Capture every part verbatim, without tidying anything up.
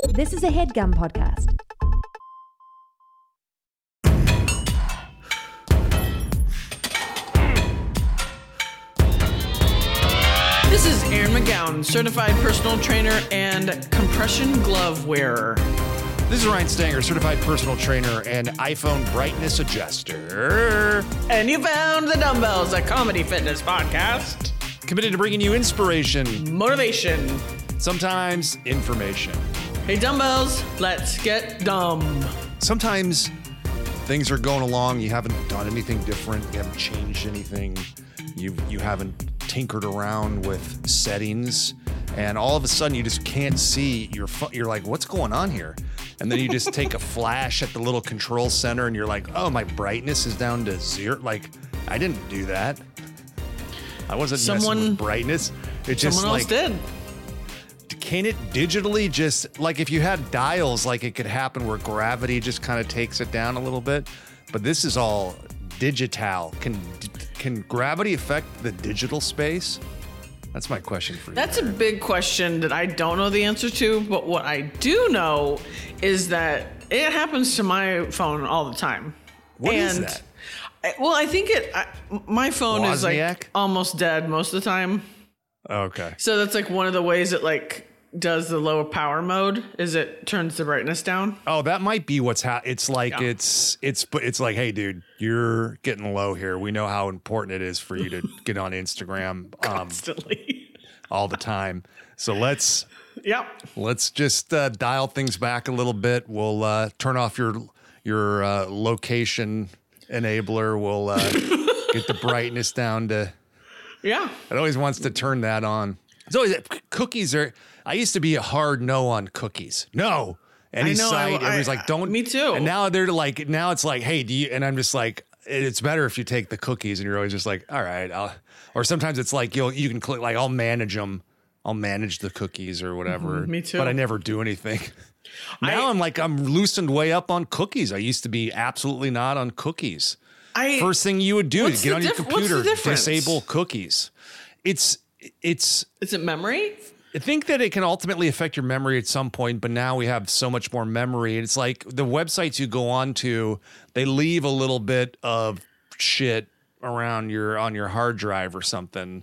This is a HeadGum podcast. This is Aaron McGowan, certified personal trainer and compression glove wearer. This is Ryan Stanger, certified personal trainer and iPhone brightness adjuster. And you found the Dumbbells, a comedy fitness podcast. Committed to bringing you inspiration, Motivation. sometimes information. Hey, Dumbbells, let's get dumb. Sometimes things are going along, you haven't done anything different, you haven't changed anything, you you haven't tinkered around with settings, and all of a sudden you just can't see your phone. You're like, what's going on here? And then you just take a flash at the little control center and you're like, oh, my brightness is down to zero. Like, I didn't do that. I wasn't Someone, messing with brightness. It just someone else like, did. Can it digitally just, like if you had dials, like it could happen where gravity just kind of takes it down a little bit, but this is all digital. Can can gravity affect the digital space? That's my question for you. That's a big question that I don't know the answer to, but what I do know is that it happens to my phone all the time. What and is that? I, well, I think it, I, my phone is like Wozniak? almost dead most of the time. Okay. So that's like one of the ways it like does the low power mode is it turns the brightness down. Oh, that might be what's happening. It's like Yeah. it's it's but it's like, hey, dude, you're getting low here. We know how important it is for you to get on Instagram um, Constantly. all the time. So let's Yep. let's just uh, dial things back a little bit. We'll uh, turn off your your uh, location enabler. We'll uh, get the brightness down to. Yeah. It always wants to turn that on. It's always cookies are. I used to be a hard no on cookies. No, any I know, site, I- everybody's I- like, don't. me too. And now they're like, now it's like, hey, do you? And I'm just like, it's better if you take the cookies. And you're always just like, all right, I'll. Or sometimes it's like you'll you can click like I'll manage them. I'll manage the cookies or whatever. me too. But I never do anything. Now I- I'm like I'm loosened way up on cookies. I used to be absolutely not on cookies. I First thing you would do What's is get the on your diff- what's the computer, difference? disable cookies. It's it's. is it memory? I think that it can ultimately affect your memory at some point, but now we have so much more memory. It's like the websites you go on to, they leave a little bit of shit around your on your hard drive or something.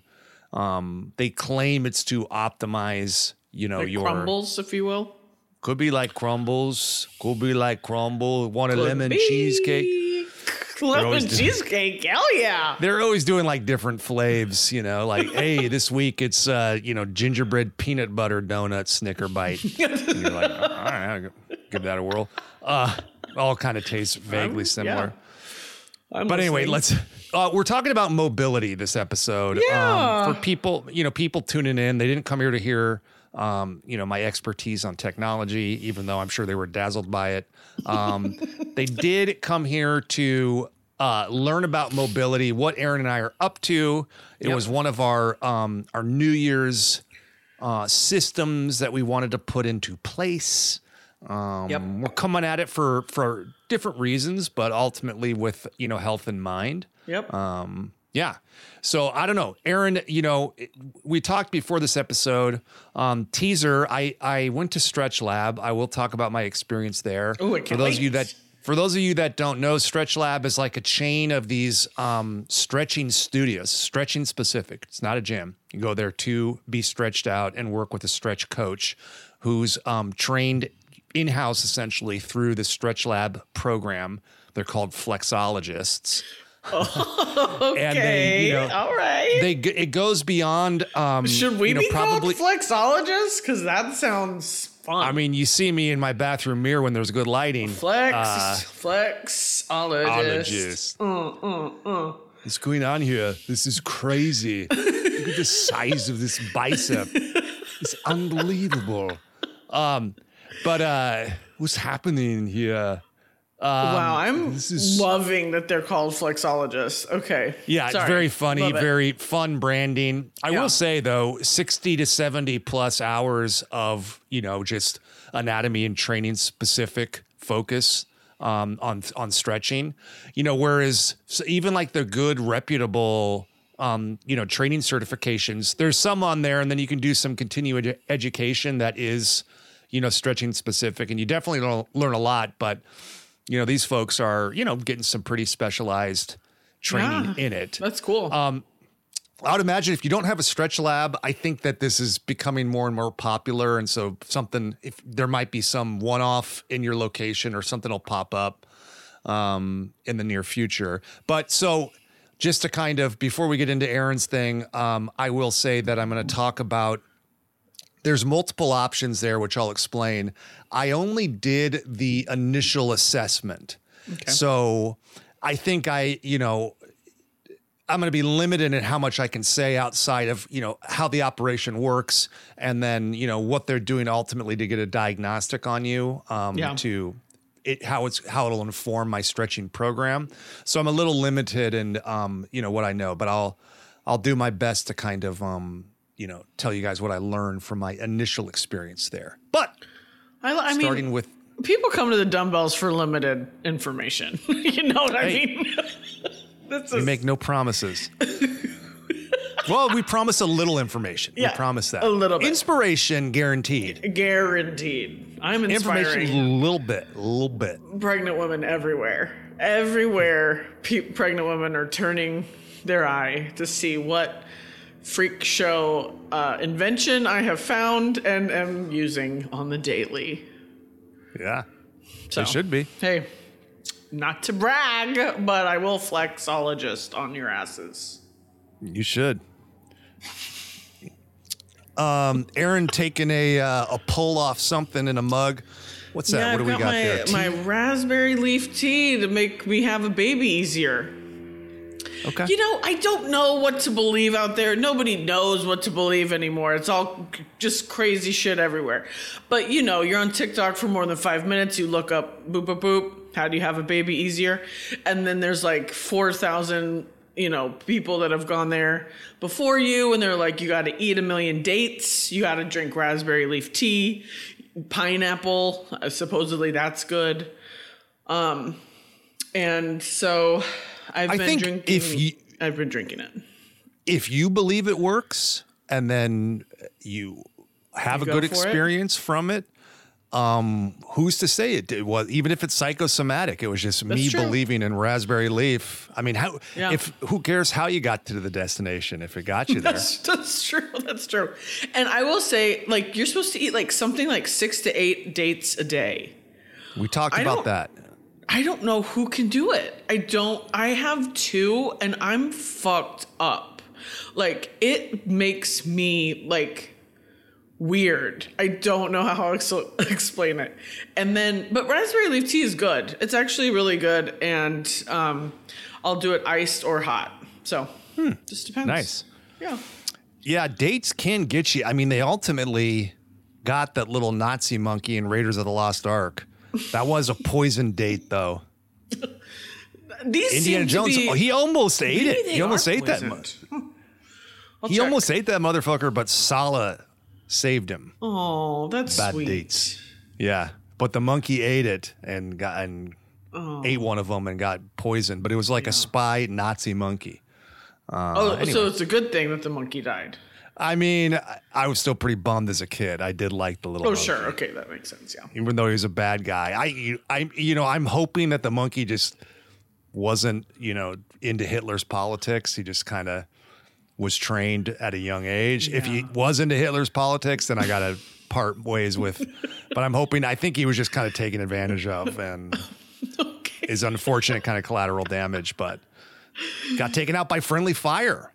Um, they claim it's to optimize, you know, Like your crumbles, if you will. could be like crumbles, could be like crumble, want a Could lemon be. cheesecake. Lemon always do- cheesecake, hell yeah. They're always doing like different flavs, you know, like, hey, this week it's, uh, you know, gingerbread peanut butter donut Snicker bite. And you're like, all right, I'll give that a whirl. Uh, all kind of tastes vaguely Um, similar. yeah. I'm But anyway, listening. let's, uh, we're talking about mobility this episode. Yeah. Um, for people, you know, people tuning in, they didn't come here to hear, um, you know, my expertise on technology, even though I'm sure they were dazzled by it. Um, they did come here to uh, learn about mobility, what Aaron and I are up to. It Yep. was one of our um, our New Year's uh, systems that we wanted to put into place. Um, Yep. We're coming at it for for different reasons, but ultimately with, you know, health in mind. Yep. Um, yeah. So I don't know, Aaron, you know, it- we talked before this episode, um, teaser. I, I went to Stretch Lab. I will talk about my experience there. Ooh, I for can't those of you wait. that, for those of you that don't know, Stretch Lab is like a chain of these, um, stretching studios, stretching specific. It's not a gym. You go there to be stretched out and work with a stretch coach who's, um, trained in-house essentially through the Stretch Lab program. They're called flexologists. okay. and they, you know, all right. They g- it goes beyond. Um, Should we you know, be probably? called flexologists? Because that sounds fun. I mean, you see me in my bathroom mirror when there's good lighting. flex, Uh, flexologist. ologist. Uh, uh, uh. What's going on here? This is crazy. Look at the size of this bicep. It's unbelievable. Um, but uh, what's happening here? wow, I'm this is- loving that they're called flexologists. Okay. Yeah, Sorry. it's very funny, Love it. very fun branding. I Yeah. will say though, sixty to seventy plus hours of, you know, just anatomy and training specific focus um, on on stretching. You know, whereas so even like the good reputable um, you know, training certifications, there's some on there, and then you can do some continuing edu- education that is, you know, stretching specific, and you definitely don't learn a lot. But you know, these folks are, you know, getting some pretty specialized training Yeah, in it. That's cool. Um, I would imagine if you don't have a stretch lab, I think that this is becoming more and more popular. And so something, if there might be some one-off in your location or something will pop up um, in the near future. But so just to kind of, before we get into Aaron's thing, um, I will say that I'm going to talk about, there's multiple options there, which I'll explain. I only did the initial assessment. Okay. So I think I, you know, I'm going to be limited in how much I can say outside of, you know, how the operation works and then, you know, what they're doing ultimately to get a diagnostic on you um, Yeah. to it, how it's, how it'll inform my stretching program. So I'm a little limited in, um, you know, what I know, but I'll, I'll do my best to kind of, um, you know, tell you guys what I learned from my initial experience there. But I, I starting mean, with, people come to the dumbbells for limited information. You know what I Hey. mean? This we is, make no promises. Well, we promise a little information. Yeah, we promise that. a little bit. Inspiration guaranteed. guaranteed. I'm inspiring Information a little bit, a little bit. pregnant women everywhere. Everywhere, pe- pregnant women are turning their eye to see what freak show uh, invention I have found and am using on the daily. Yeah, So, it should be. Hey, not to brag, but I will flexologist on your asses. You should. Um, Aaron taking a uh, a pull off something in a mug. What's that? Yeah, what I've do we got, got my, there? my Tea? raspberry leaf tea to make me have a baby easier. Okay. You know, I don't know what to believe out there. Nobody knows what to believe anymore. It's all c- just crazy shit everywhere. But, you know, you're on TikTok for more than five minutes. You look up, boop, boop, boop. How do you have a baby easier? And then there's like four thousand, you know, people that have gone there before you. And they're like, you got to eat a million dates. You got to drink raspberry leaf tea, pineapple. Uh, supposedly that's good. Um, and so... I've I been think drinking. if you- I've been drinking it. If you believe it works, and then you have You a go good for it? experience from it, um, who's to say it, it was? Even if it's psychosomatic, it was just me That's true. believing in raspberry leaf. I mean, how? Yeah. If who cares how you got to the destination if it got you there? That's that's true. That's true. And I will say, like, you're supposed to eat like something like six to eight dates a day. We talked I about don't- that. I don't know who can do it. I don't. I have two, and I'm fucked up. Like, it makes me like weird. I don't know how to ex- explain it. And then, but raspberry leaf tea is good. It's actually really good, and um, I'll do it iced or hot. So, just depends. Nice. Yeah. Yeah, dates can get you. I mean, they ultimately got that little Nazi monkey in Raiders of the Lost Ark. That was a poison date, though. These Indiana seem Jones, To be, oh, he almost ate maybe it. they He almost are ate that. poisoned. Mo- I'll he check. almost ate that motherfucker, but Sala saved him. Oh, that's Bad sweet. dates. Yeah, but the monkey ate it and got and Oh. ate one of them and got poisoned. But it was like a spy Nazi monkey. Oh, anyway. so it's a good thing that the monkey died. I mean, I, I was still pretty bummed as a kid. I did like the little. Oh, monkey. sure. Okay, that makes sense. Yeah. Even though he was a bad guy, I, I, you know, I'm hoping that the monkey just wasn't, you know, into Hitler's politics. He just kind of was trained at a young age. If he was into Hitler's politics, then I got to part ways with. But I'm hoping. I think he was just kind of taken advantage of, and Okay. is unfortunate kind of collateral damage. But got taken out by friendly fire.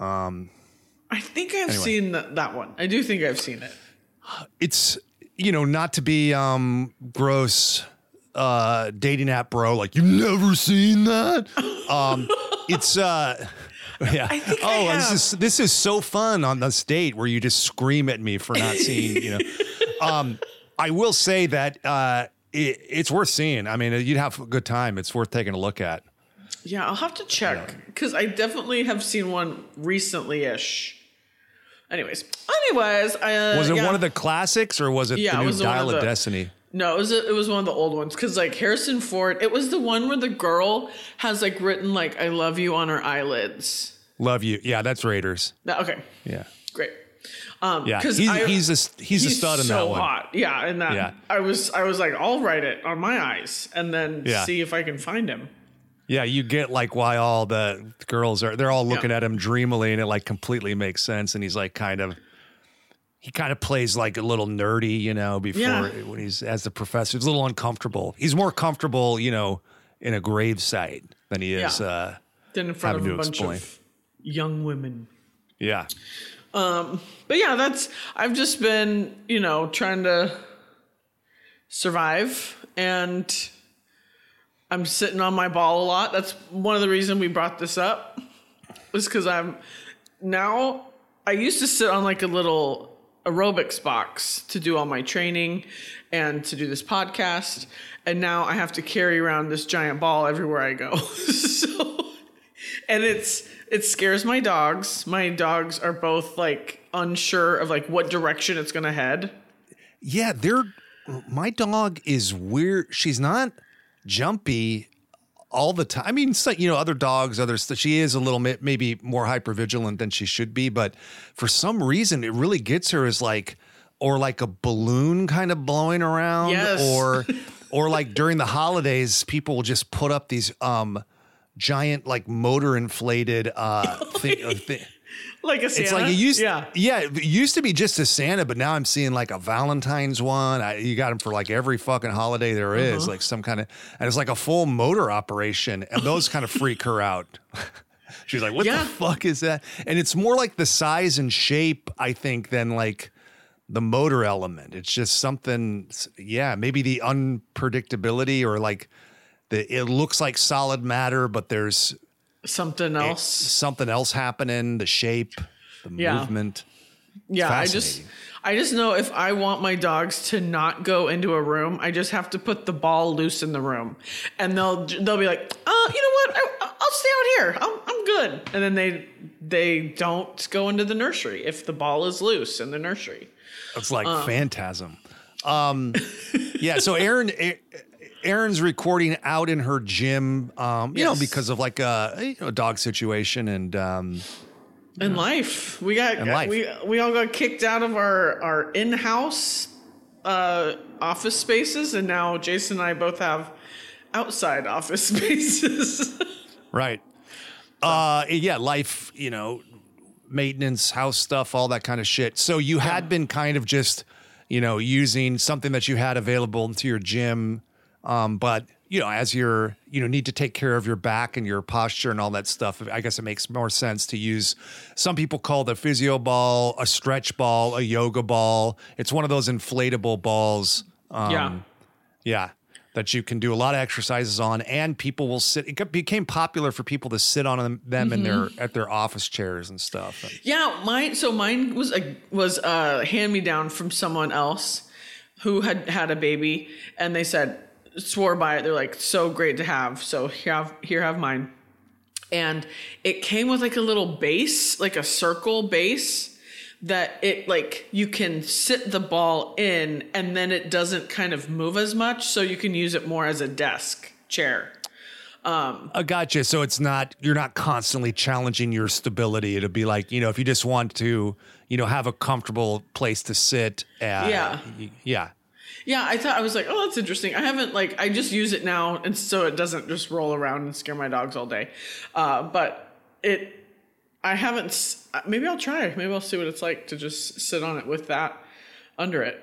I think I've Anyway. seen that, that one. I do think I've seen it. It's, you know, not to be um gross uh dating app bro, like you've never seen that. Um it's uh yeah. I think oh, I this have. is this is so fun on this date where you just scream at me for not seeing, you know. Um I will say that uh it, it's worth seeing. I mean, you'd have a good time. It's worth taking a look at. Yeah, I'll have to check because I definitely have seen one recently-ish. Anyways, anyways, I, uh, Was it yeah. one of the classics or was it Yeah, the it new was one Dial of of the- Destiny? No, it was a, it was one of the old ones because like Harrison Ford. It was the one where the girl has like written like "I love you" on her eyelids. Love you. Yeah, that's Raiders. That, okay, Yeah. great. Um, Yeah, because he's, I, he's a he's, a stud in so that one. hot. Yeah, and that Yeah. I was I was like, I'll write it on my eyes and then Yeah. see if I can find him. Yeah, you get like why all the girls are they're all looking Yeah. at him dreamily, and it like completely makes sense. And he's like kind of he kind of plays like a little nerdy, you know, before Yeah. when he's as the professor. He's a little uncomfortable. He's more comfortable, you know, in a gravesite than he is. Yeah. Uh, Then in front of having a to bunch explain. of young women. yeah, But yeah, that's I've just been, you know, trying to survive, and I'm sitting on my ball a lot. That's one of the reasons we brought this up, was because I'm now I used to sit on like a little aerobics box to do all my training and to do this podcast, and now I have to carry around this giant ball everywhere I go. So, and it's it scares my dogs. My dogs are both like unsure of like what direction it's gonna head. yeah. They're my dog is weird. She's not jumpy all the time. I mean, it's like, you know, other dogs, others, she is a little bit maybe more hypervigilant than she should be, but for some reason it really gets her as like, or like a balloon kind of blowing around, Yes. or, or like during the holidays, people will just put up these, um, giant, like motor inflated, uh, thing, uh, thing. Like a Santa. It's like it used, yeah. yeah, it used to be just a Santa, but now I'm seeing like a Valentine's one. I, you got them for like every fucking holiday there is, Uh-huh. like some kind of, and it's like a full motor operation, and those kind of freak her out. She's like, "What Yeah. the fuck is that?" And it's more like the size and shape, I think, than like the motor element. It's just something, yeah, maybe the unpredictability or like the it looks like solid matter, but there's Something else. something else happening, the shape, the Yeah. movement. Yeah, I just fascinating. I just know if I want my dogs to not go into a room, I just have to put the ball loose in the room, and they'll they'll be like, "Oh, you know what? I, I'll stay out here. I'm I'm good." And then they they don't go into the nursery if the ball is loose in the nursery. It's like Phantasm. Um, yeah. So Aaron, Aaron's recording out in her gym, um, you know, Yes. because of like a, you know, dog situation, and um, In life, we got In life. we we all got kicked out of our our in-house uh, office spaces, and now Jason and I both have outside office spaces. right. Uh, yeah, life, you know, maintenance, house stuff, all that kind of shit. So you had been kind of just, you know, using something that you had available into your gym. Um, but you know, as you're, you know, need to take care of your back and your posture and all that stuff, I guess it makes more sense to use, some people call the physio ball, a stretch ball, a yoga ball. It's one of those inflatable balls. Um, Yeah. Yeah. That you can do a lot of exercises on, and people will sit. It got- became popular for people to sit on them, them in their at their office chairs and stuff. Yeah, mine. So mine was a was a hand me down from someone else who had had a baby, and they said swore by it. They're like, so great to have. So here have here have mine, and it came with like a little base, like a circle base that it like you can sit the ball in, and then it doesn't kind of move as much, so you can use it more as a desk chair. I gotcha. So it's not, you're not constantly challenging your stability. It'll be like, you know, if you just want to, you know, have a comfortable place to sit. Uh, Yeah. y- Yeah. Yeah, I thought I was like, oh, that's interesting. I haven't like I just use it now, and so it doesn't just roll around and scare my dogs all day. Uh, but it, I haven't. s- Maybe I'll try. Maybe I'll see what it's like to just sit on it with that under it.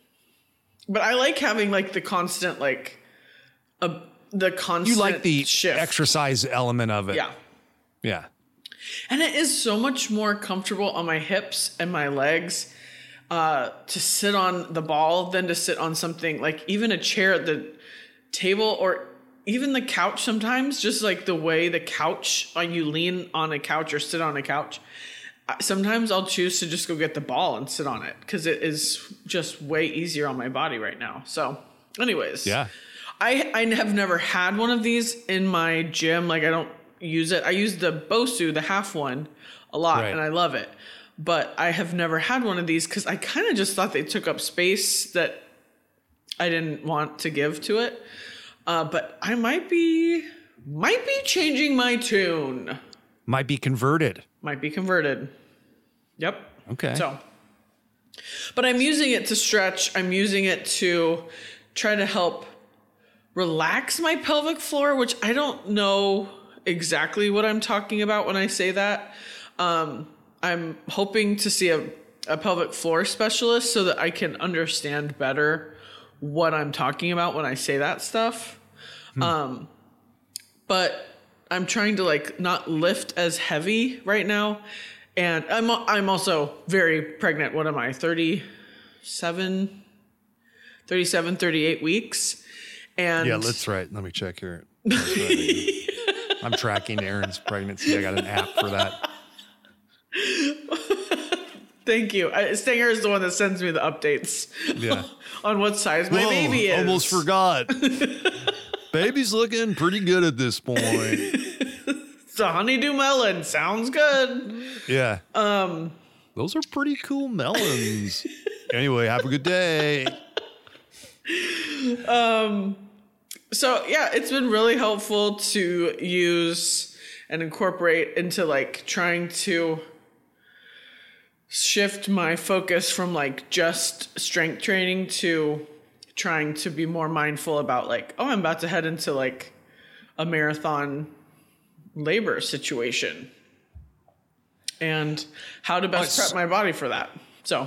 But I like having like the constant like, a the constant. You like the shift. exercise element of it. Yeah. Yeah. And it is so much more comfortable on my hips and my legs uh, to sit on the ball than to sit on something like even a chair at the table or even the couch sometimes, just like the way the couch, uh, you lean on a couch or sit on a couch. Uh, Sometimes I'll choose to just go get the ball and sit on it because it is just way easier on my body right now. So anyways. Yeah. I I have never had one of these in my gym. Like I don't use it. I use the Bosu, the half one, a lot, Right. and I love it. But I have never had one of these because I kind of just thought they took up space that I didn't want to give to it. Uh, but I might be might be changing my tune. Might be converted. Might be converted. Yep. Okay. So, but I'm using it to stretch. I'm using it to try to help relax my pelvic floor, which I don't know exactly what I'm talking about when I say that. Um, I'm hoping to see a, a pelvic floor specialist so that I can understand better what I'm talking about when I say that stuff. Hmm. Um, but I'm trying to like not lift as heavy right now. And I'm, I'm also very pregnant. What am I? thirty-seven, thirty-seven, thirty-eight weeks. And yeah, that's right. Let me check here. Right. I'm tracking Erin's pregnancy. I got an app for that. Thank you. I, Stinger is the one that sends me the updates. Yeah. On what size my Whoa, baby is. Almost forgot. Baby's looking pretty good at this point. It's a honeydew melon. Sounds good. Yeah. Um. Those are pretty cool melons. Anyway, have a good day. Um. So yeah, it's been really helpful to use and incorporate into like trying to shift my focus from like just strength training to trying to be more mindful about like, oh, I'm about to head into like a marathon labor situation and how to best prep my body for that. So,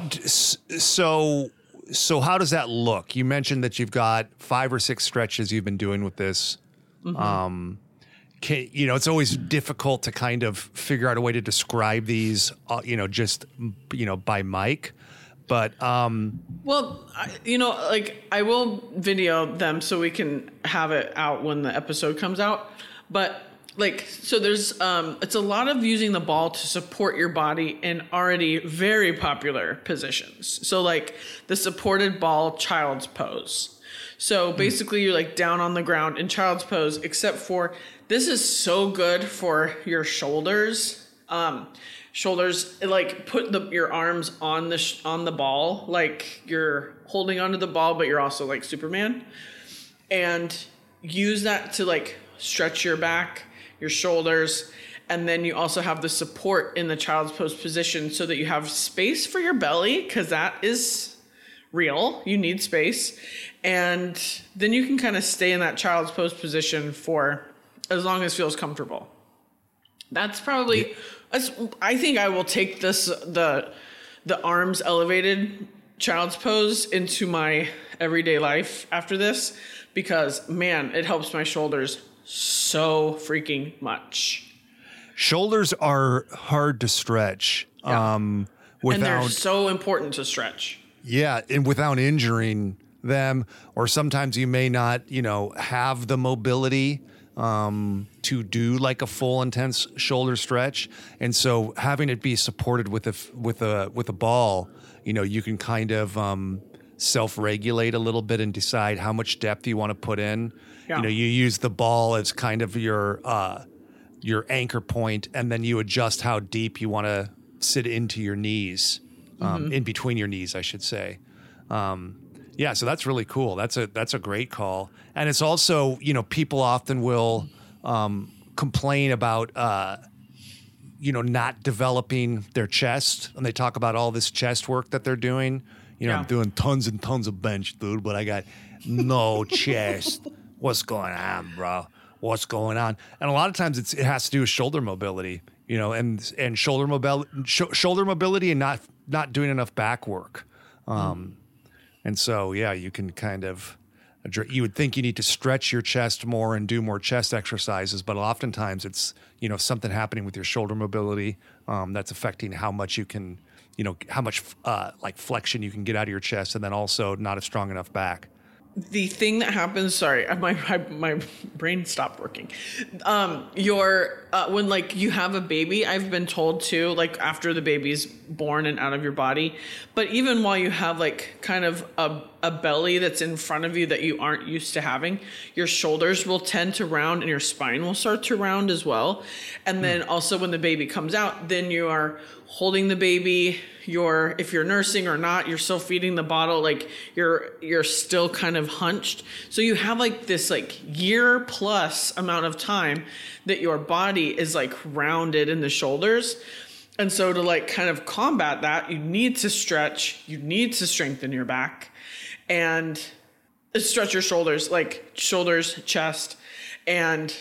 so, so how does that look? You mentioned that you've got five or six stretches you've been doing with this. Mm-hmm. Um, Can, you know, it's always difficult to kind of figure out a way to describe these, uh, you know, just, you know, by mic. But, um, well, I, you know, like I will video them so we can have it out when the episode comes out. But like, so there's, um, it's a lot of using the ball to support your body in already very popular positions. So like the supported ball child's pose. So basically you're like down on the ground in child's pose, except for this is so good for your shoulders. Um, shoulders, like put the, your arms on the, sh- on the ball, like you're holding onto the ball, but you're also like Superman, and use that to like stretch your back, your shoulders. And then you also have the support in the child's pose position so that you have space for your belly, because that is real. You need space. And then you can kind of stay in that child's pose position for as long as feels comfortable. That's probably, yeah. that's, I think I will take this, the, the arms elevated child's pose into my everyday life after this, because man, it helps my shoulders so freaking much. Shoulders are hard to stretch. Yeah. Um, without, and they're so important to stretch. Yeah. And without injuring them, or sometimes you may not, you know, have the mobility um, to do like a full intense shoulder stretch. And so having it be supported with a, with a, with a ball, you know, you can kind of um, self-regulate a little bit and decide how much depth you want to put in. Yeah. You know, you use the ball as kind of your, uh, your anchor point, and then you adjust how deep you want to sit into your knees, um, mm-hmm. in between your knees, I should say. Um, Yeah, so that's really cool. That's a that's a great call. And it's also, you know, people often will um, complain about, uh, you know, not developing their chest. And they talk about all this chest work that they're doing. You know, yeah. I'm doing tons and tons of bench, dude, but I got no chest. What's going on, bro? What's going on? And a lot of times it's, it has to do with shoulder mobility, you know, and and shoulder mobility, sh- shoulder mobility, and not not doing enough back work. Um, mm. And so, yeah, you can kind of, you would think you need to stretch your chest more and do more chest exercises, but oftentimes it's, you know, something happening with your shoulder mobility um, that's affecting how much you can, you know, how much uh, like flexion you can get out of your chest, and then also not a strong enough back. The thing that happens, sorry, my my, my brain stopped working. Um, your uh, when like you have a baby, I've been told too, like after the baby's born and out of your body, but even while you have like kind of a a belly that's in front of you that you aren't used to having, your shoulders will tend to round and your spine will start to round as well. And then mm. also when the baby comes out, then you are holding the baby. You're, if you're nursing or not, you're still feeding the bottle, like you're, you're still kind of hunched. So you have like this like year plus amount of time that your body is like rounded in the shoulders. And so to like kind of combat that, you need to stretch, you need to strengthen your back and stretch your shoulders, like shoulders, chest. And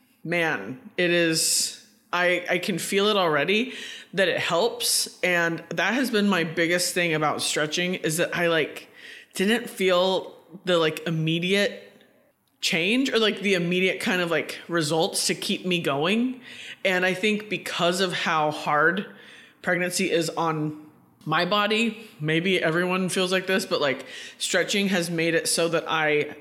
man, it is, I, I can feel it already that it helps. And that has been my biggest thing about stretching is that I like didn't feel the like immediate change or like the immediate kind of like results to keep me going. And I think because of how hard pregnancy is on my body, maybe everyone feels like this, but like stretching has made it so that I,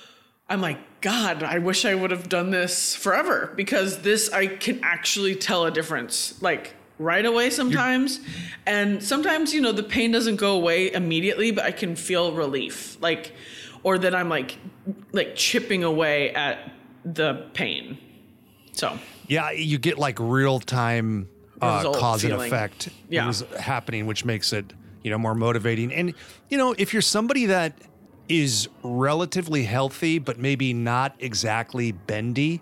I'm like, God, I wish I would have done this forever because this, I can actually tell a difference like right away sometimes. You're- and sometimes, you know, the pain doesn't go away immediately, but I can feel relief like, or that I'm like, like chipping away at the pain. So. Yeah, you get like real time uh, cause feeling. and effect yeah. is happening, which makes it, you know, more motivating. And, you know, if you're somebody that is relatively healthy, but maybe not exactly bendy,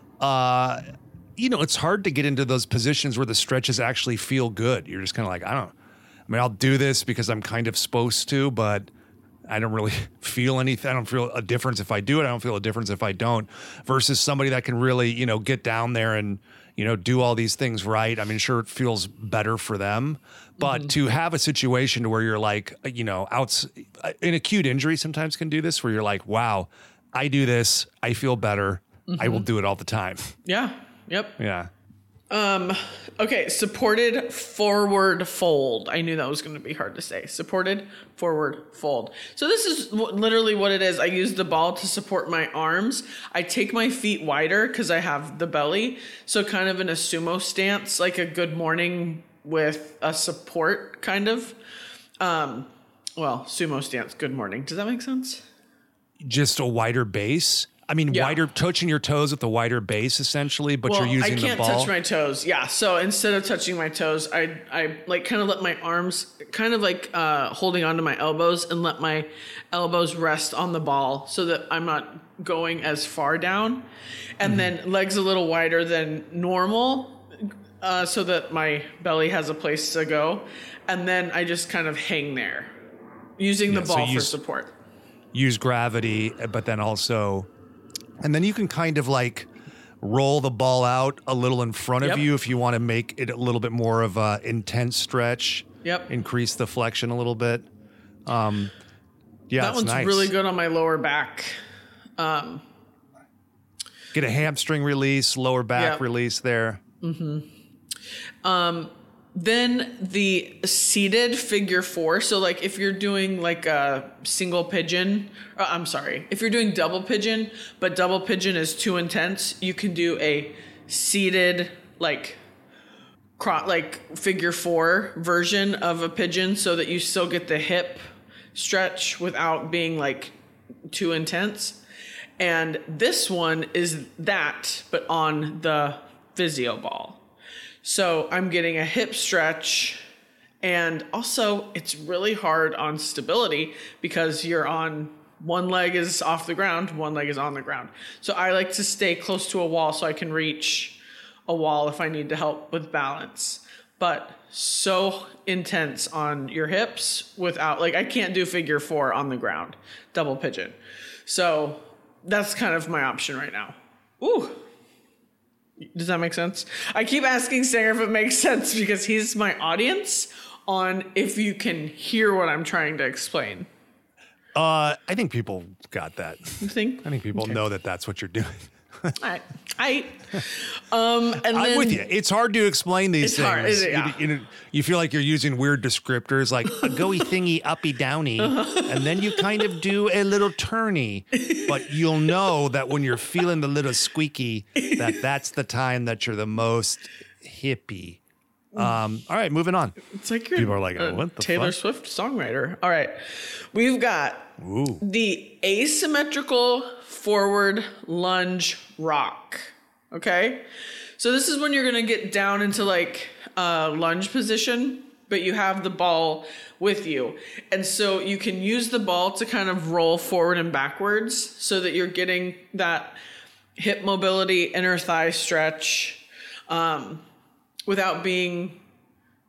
uh, you know, it's hard to get into those positions where the stretches actually feel good. You're just kind of like, I don't, I mean, I'll do this because I'm kind of supposed to, but I don't really feel anything. I don't feel a difference if I do it. I don't feel a difference if I don't, versus somebody that can really, you know, get down there and, you know, do all these things right. I mean, sure, it feels better for them, but mm-hmm. to have a situation where you're like, you know, outs an acute injury sometimes can do this where you're like, wow, I do this. I feel better. Mm-hmm. I will do it all the time. Yeah. Yep. Yeah. Um, okay. Supported forward fold. I knew that was going to be hard to say. Supported forward fold. So this is w- literally what it is. I use the ball to support my arms. I take my feet wider because I have the belly. So kind of in a sumo stance, like a good morning with a support kind of, um, well, sumo stance, good morning. Does that make sense? Just a wider base. I mean, yeah. wider, touching your toes with the wider base, essentially, but well, you're using the ball. I can't touch my toes. Yeah. So instead of touching my toes, I, I like kind of let my arms kind of like uh, holding onto my elbows and let my elbows rest on the ball so that I'm not going as far down. And mm-hmm. then legs a little wider than normal uh, so that my belly has a place to go. And then I just kind of hang there using yeah, the ball so use, for support. Use gravity, but then also... And then you can kind of like roll the ball out a little in front of yep. you if you want to make it a little bit more of a intense stretch. Yep. Increase the flexion a little bit. Um, yeah, that it's one's nice. really good on my lower back. Um, Get a hamstring release, lower back yep. release there. Mm-hmm. Um, then the seated figure four. So like if you're doing like a single pigeon, uh, I'm sorry, if you're doing double pigeon, but double pigeon is too intense, you can do a seated like cro- like figure four version of a pigeon so that you still get the hip stretch without being like too intense. And this one is that, but on the physio ball. So I'm getting a hip stretch, and also it's really hard on stability because you're on one leg is off the ground, one leg is on the ground. So I like to stay close to a wall so I can reach a wall if I need to help with balance. But so intense on your hips without, like I can't do figure four on the ground, double pigeon. So that's kind of my option right now. Ooh. Does that make sense? I keep asking Sanger if it makes sense because he's my audience on if you can hear what I'm trying to explain. Uh, I think people got that. You think? I think people okay. know that that's what you're doing. All right. I, um, and I'm then, with you. It's hard to explain these it's things. Hard, is it? Yeah. You, you, you feel like you're using weird descriptors like a goey thingy, uppy downy, uh-huh. and then you kind of do a little turny. But you'll know that when you're feeling the little squeaky, that that's the time that you're the most hippie. Um, all right, moving on. It's like you're people are like, oh, what the Taylor fuck? Swift songwriter. All right, we've got Ooh. the asymmetrical forward lunge rock. Okay, so this is when you're gonna get down into like a lunge position, but you have the ball with you, and so you can use the ball to kind of roll forward and backwards, so that you're getting that hip mobility, inner thigh stretch. Um, without being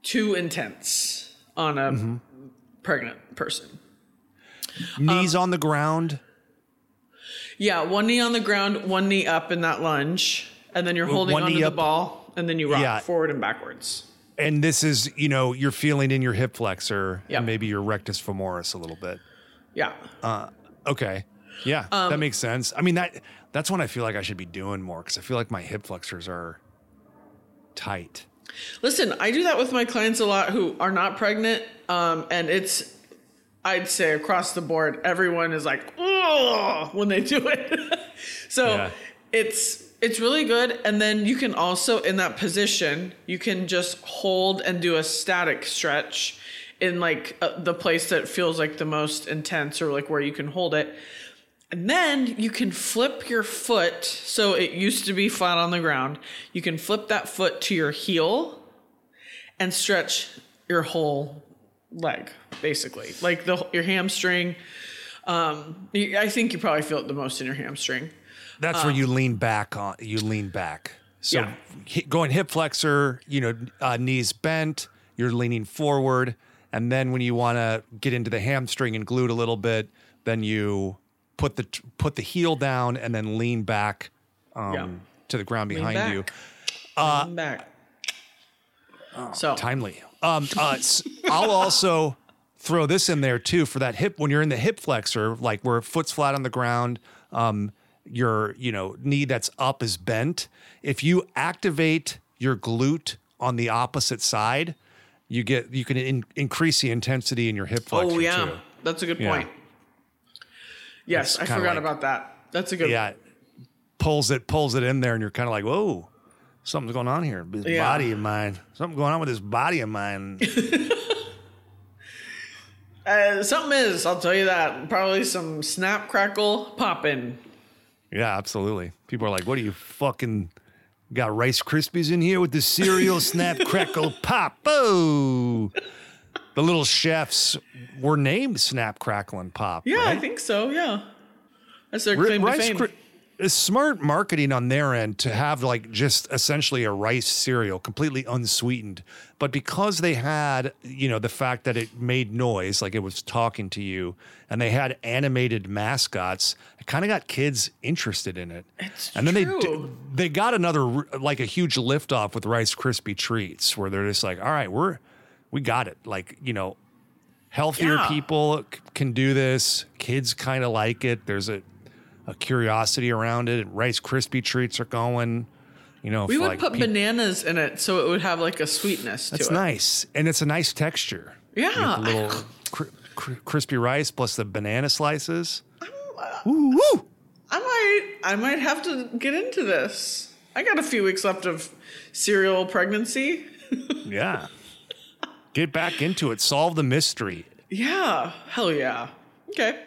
too intense on a mm-hmm. pregnant person. Knees um, on the ground. Yeah, one knee on the ground, one knee up in that lunge, and then you're holding one onto knee the up. ball, and then you rock Yeah. forward and backwards. And this is, you know, you're feeling in your hip flexor Yep. and maybe your rectus femoris a little bit. Yeah. Uh, okay. Yeah, Um, that makes sense. I mean, that that's when I feel like I should be doing more because I feel like my hip flexors are tight. Listen, I do that with my clients a lot who are not pregnant, um, and it's, I'd say across the board, everyone is like, oh, when they do it. So Yeah. it's it's really good. And then you can also, in that position, you can just hold and do a static stretch in like uh, the place that feels like the most intense or like where you can hold it. And then you can flip your foot. So it used to be flat on the ground. You can flip that foot to your heel and stretch your whole leg, basically. Like the your hamstring. Um, I think you probably feel it the most in your hamstring. That's um, where you lean back on. You lean back. So Yeah. hi- going hip flexor, you know, uh, knees bent. You're leaning forward, and then when you want to get into the hamstring and glute a little bit, then you put the put the heel down and then lean back um, Yeah. to the ground Lean behind back. you. Uh, Lean back. So Timely. Um, uh, s- I'll also throw this in there too for that hip when you're in the hip flexor, like where foot's flat on the ground, um, your you know knee that's up is bent. If you activate your glute on the opposite side, you get you can in, increase the intensity in your hip flexor Oh yeah, too. that's a good Yeah. point. Yes, It's I kinda forgot like- about that. That's a good. Yeah, pulls it pulls it in there, and you're kind of like, whoa, something's going on here. This Yeah. body of mine, something going on with this body of mine. Uh, something is, I'll tell you that. Probably some snap, crackle, popping. Yeah, absolutely. People are like, what do you fucking got Rice Krispies in here with the cereal snap, crackle, pop? Oh, the little chefs were named Snap, Crackle, and Pop. Yeah, right? I think so. Yeah, that's their Ri- claim to Rice fame. Kri- it's smart marketing on their end to have like just essentially a rice cereal, completely unsweetened. But because they had, you know, the fact that it made noise, like it was talking to you, and they had animated mascots, it kind of got kids interested in it. It's and then true. they d- they got another like a huge liftoff with Rice Krispie treats, where they're just like, all right, we're we got it. Like, you know, healthier Yeah. people c- can do this. Kids kind of like it. There's a a curiosity around it. Rice Krispie treats are going, you know. We if, would like, put peop- bananas in it so it would have like a sweetness to That's it. nice, and it's a nice texture. Yeah. You get the little cr- cr- crispy rice plus the banana slices. uh, Ooh, woo. I might, I might have to get into this. I got a few weeks left of cereal pregnancy. Yeah, get back into it. Solve the mystery. Yeah, hell yeah. Okay.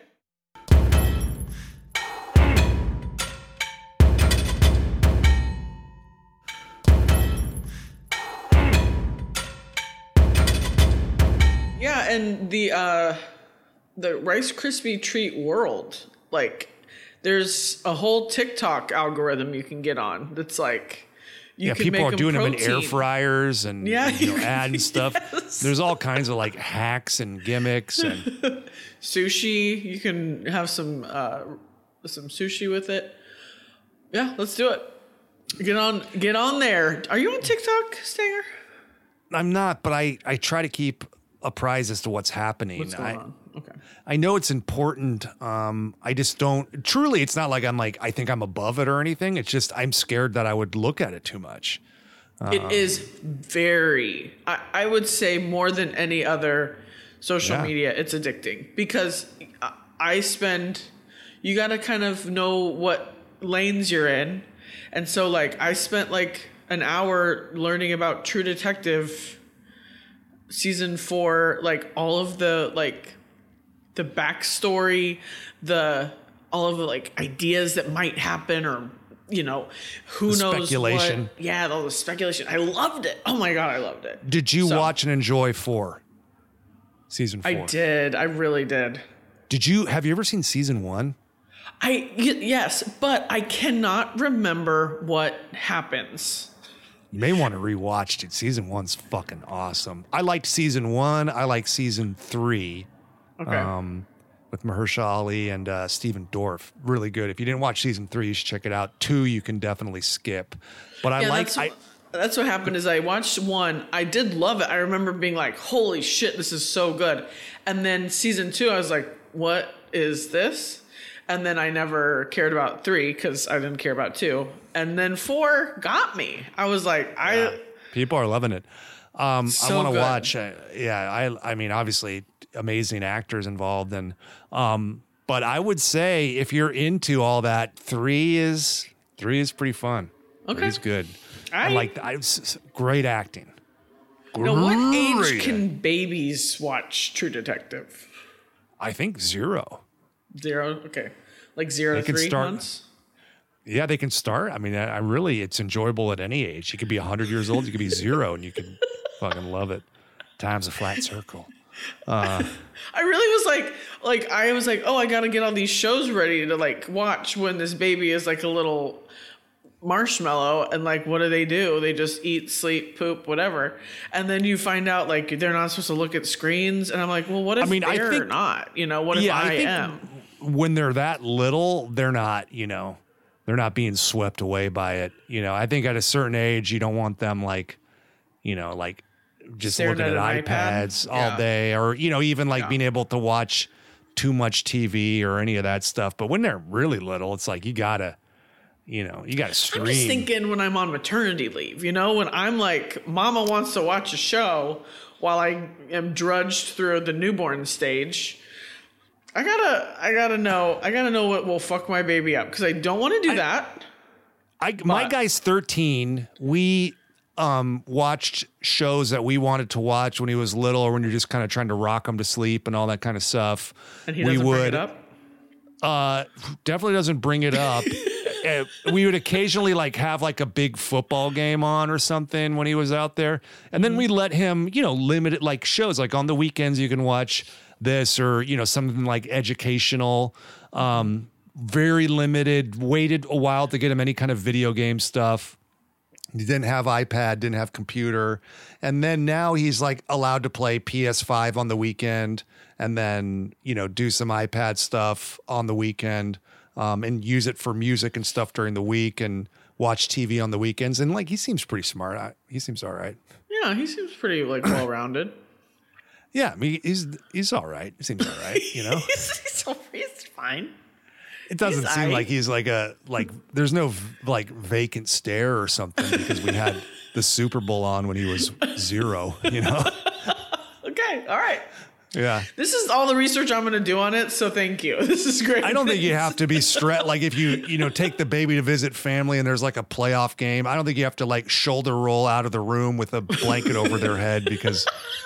Yeah, and the uh, the Rice Krispie treat world, like, there's a whole TikTok algorithm you can get on. That's like, you Yeah, can people make are doing them in air protein. fryers and Yeah, you know, you- adding stuff. yes. There's all kinds of like hacks and gimmicks and Sushi, you can have some uh, some sushi with it. Yeah, let's do it. Get on, get on there. Are you on TikTok, Stanger? I'm not, but I I try to keep apprised as to what's happening. What's going I, on? Okay. I know it's important. Um, I just don't. Truly, it's not like I'm like I think I'm above it or anything. It's just I'm scared that I would look at it too much. It is very, I, I would say more than any other social Yeah. media, it's addicting because I- I spend, you got to kind of know what lanes you're in. And so like I spent like an hour learning about True Detective season four, like all of the like the backstory, the all of the like ideas that might happen or you know, who The knows speculation. what. Yeah, all the speculation. I loved it. Oh my God, I loved it. Did you So- watch and enjoy four? Season four. I did. I really did. Did you have you ever seen season one? I y- yes, but I cannot remember what happens. You may want to rewatch it. Season one's fucking awesome. I liked season one. I like season three. Okay. Um, with Mahershala Ali and uh, Stephen Dorff. Really good. If you didn't watch season three, you should check it out. Two, you can definitely skip. But I Yeah, like... that's, I, that's what happened is I watched one. I did love it. I remember being like, holy shit, this is so good. And then season two, I was like, what is this? And then I never cared about three because I didn't care about two. And then four got me. I was like, I... Yeah. People are loving it. Um, So I want to good. watch. Uh, yeah, I. I mean, obviously, amazing actors involved, and um, but I would say if you're into all that, three is three is pretty fun. Okay. Three's good. I I- like. I s- s- great acting. Now, what age Great. can babies watch True Detective? I think zero. Zero? Okay. Like zero They to can three start- months? Yeah, they can start. I mean, I, I really, it's enjoyable at any age. You could be a hundred years old. You could be zero, and you can fucking love it. Time's a flat circle. I really was like, like I was like, oh, I got to get all these shows ready to like watch when this baby is like a little marshmallow, and like, what do they do? They just eat, sleep, poop, whatever. And then you find out like they're not supposed to look at screens, and I'm like, well, what if I mean, I they're think- not? You know, what if Yeah, I, I think am? when they're that little, they're not, you know, they're not being swept away by it. You know, I think at a certain age, you don't want them like, you know, like just Staring looking at, at an iPad? iPads all Yeah. day, or, you know, even like Yeah. being able to watch too much T V or any of that stuff. But when they're really little, it's like you gotta, you know, you gotta stream. I'm just thinking when I'm on maternity leave, you know, when I'm like, mama wants to watch a show while I am drudged through the newborn stage. I gotta, I gotta know, I gotta know what will fuck my baby up because I don't want to do that. I, my But- guy's thirteen. We um, watched shows that we wanted to watch when he was little, or when you're just kind of trying to rock him to sleep and all that kind of stuff. And he we doesn't would bring it up. Uh, definitely doesn't bring it up. Uh, we would occasionally like have like a big football game on or something when he was out there, and then we let him, you know, limit it like shows. Like on the weekends, you can watch this, or you know, something like educational. Um, very limited. Waited a while to get him any kind of video game stuff. He didn't have iPad, didn't have computer. And then now he's like allowed to play P S five on the weekend, and then, you know, do some iPad stuff on the weekend, um, and use it for music and stuff during the week, and watch T V on the weekends. And like, he seems pretty smart. I, he seems all right. Yeah, he seems pretty like well rounded. Yeah. I mean, he's, he's all right. He seems all right. You know, he's, he's, he's fine. it doesn't He's seem aight. like he's like a, like there's no like vacant stare or something because we had the Super Bowl on when he was zero, you know? Okay, all right. Yeah. This is all the research I'm going to do on it, so thank you. This is great. I don't think you have to be stressed. Like if you, you know, take the baby to visit family and there's like a playoff game, I don't think you have to like shoulder roll out of the room with a blanket over their head because.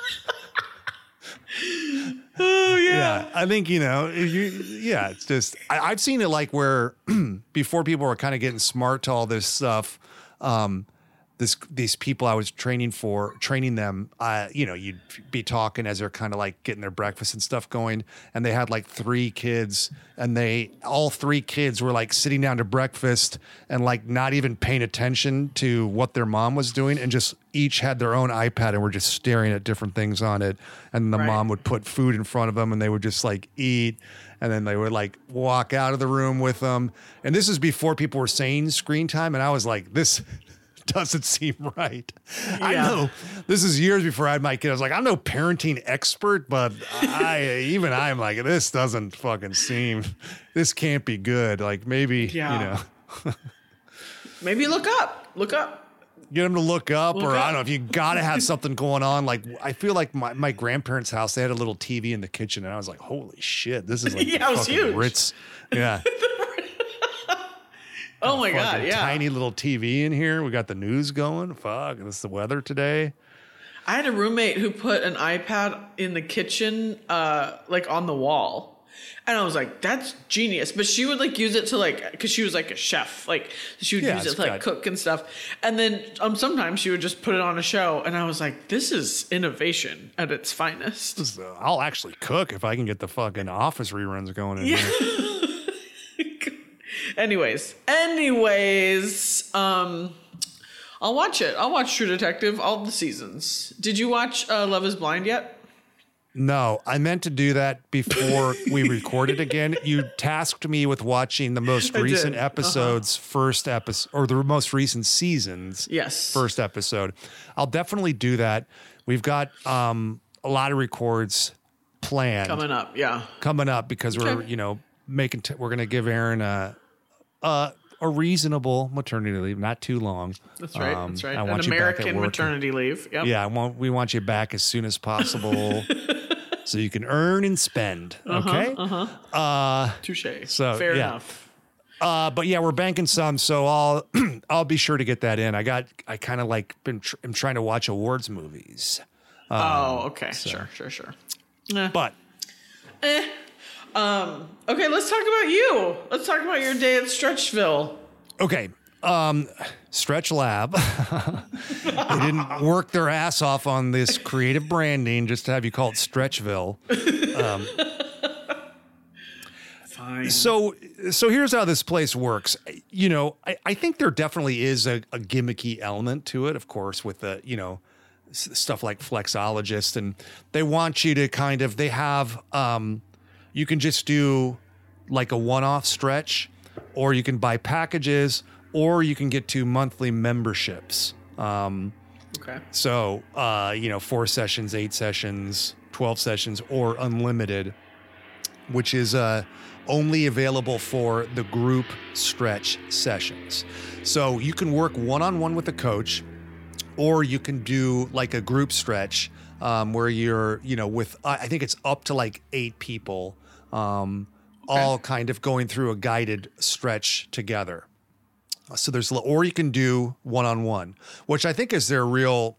Oh yeah. Yeah, I think, you know, you, yeah, it's just, I, I've seen it like where before people were kind of getting smart to all this stuff, um, this, these people I was training for, training them, uh, you know, you'd be talking as they're kind of like getting their breakfast and stuff going. And they had like three kids, and they, all three kids were like sitting down to breakfast and like not even paying attention to what their mom was doing, and just each had their own iPad and were just staring at different things on it. And the Right. mom would put food in front of them and they would just like eat, and then they would like walk out of the room with them. And this is before people were saying screen time. And I was like, this doesn't seem right. I Yeah. know this is years before I had my kid. I was like, I'm no parenting expert, but I, even I'm like, this doesn't fucking seem, this can't be good. Like maybe, Yeah. you know, Maybe look up. Look up. get them to look up, Look or up. I don't know if you got to have something going on. Like I feel like my, my grandparents' house, they had a little T V in the kitchen, and I was like, holy shit, this is like Yeah, the it was fucking huge. Ritz. Yeah. Oh my god, Fucking yeah. Tiny little T V in here. We got the news going. Fuck, this is the weather today. I had a roommate who put an iPad in the kitchen, uh, like on the wall. And I was like, that's genius. But she would like use it to like, cause she was like a chef. Like she would Yeah, use it it's to like got- cook and stuff. And then um, sometimes she would just put it on a show. And I was like, this is innovation at its finest. This is, uh, I'll actually cook if I can get the fucking Office reruns going in Yeah. here. anyways, anyways, um, I'll watch it. I'll watch True Detective, all the seasons. Did you watch uh, Love is Blind yet? No, I meant to do that before we recorded again. You tasked me with watching the most I recent did. episode's uh-huh. first episode, or the most recent season's yes. first episode. I'll definitely do that. We've got um, a lot of records planned coming up. Yeah, coming up because okay. we're you know making t- we're going to give Erin a, a a reasonable maternity leave, not too long. That's right. Um, that's right. I An want you American back at work. maternity leave. Yep. Yeah, I want we want you back as soon as possible. So you can earn and spend, okay? Uh-huh, uh-huh. Uh, Touche. So, Fair yeah. enough. Uh, but yeah, we're banking some, so I'll I'll be sure to get that in. I got I kind of like been tr- I'm trying to watch awards movies. Um, oh, okay, so. sure, sure, sure. Eh. But, eh. Um, okay, let's talk about you. Let's talk about your day at Stretchville. Okay. Um, Stretch Lab, they didn't work their ass off on this creative branding just to have you call it Stretchville. Um, Fine. So, so here's how this place works. You know, I, I think there definitely is a, a gimmicky element to it, of course, with the, you know, s- stuff like Flexologist, and they want you to kind of, they have, um, you can just do like a one-off stretch, or you can buy packages, or you can get to monthly memberships. Um, okay. So, uh, you know, four sessions, eight sessions, twelve sessions, or unlimited, which is uh, only available for the group stretch sessions. So you can work one-on-one with a coach, or you can do like a group stretch um, where you're, you know, with, I think it's up to like eight people, um, okay. all kind of going through a guided stretch together. So there's, or you can do one-on-one, which I think is their real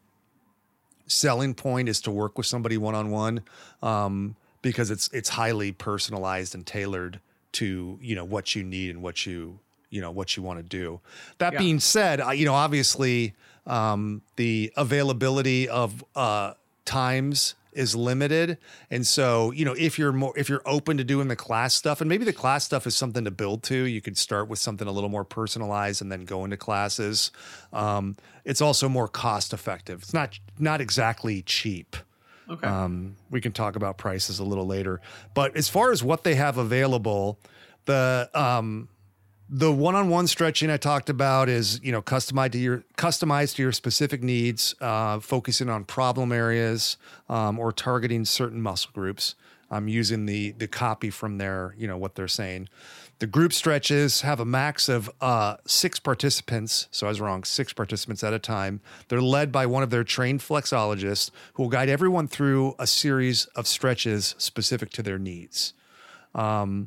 selling point, is to work with somebody one-on-one, um, because it's it's highly personalized and tailored to, you know, what you need and what you, you know, what you want to do. That yeah. being said, I, you know, obviously um, the availability of uh, times is limited. And so, you know, if you're more, if you're open to doing the class stuff, and maybe the class stuff is something to build to, you could start with something a little more personalized and then go into classes. Um, it's also more cost effective. It's not, not exactly cheap. Okay. Um, we can talk about prices a little later, but as far as what they have available, the, um, the one-on-one stretching I talked about is, you know, customized to your customized to your specific needs, uh, focusing on problem areas, um, or targeting certain muscle groups. I'm using the the copy from their, you know, what they're saying. The group stretches have a max of uh, six participants. So I was wrong, six participants at a time. They're led by one of their trained flexologists who will guide everyone through a series of stretches specific to their needs. Um,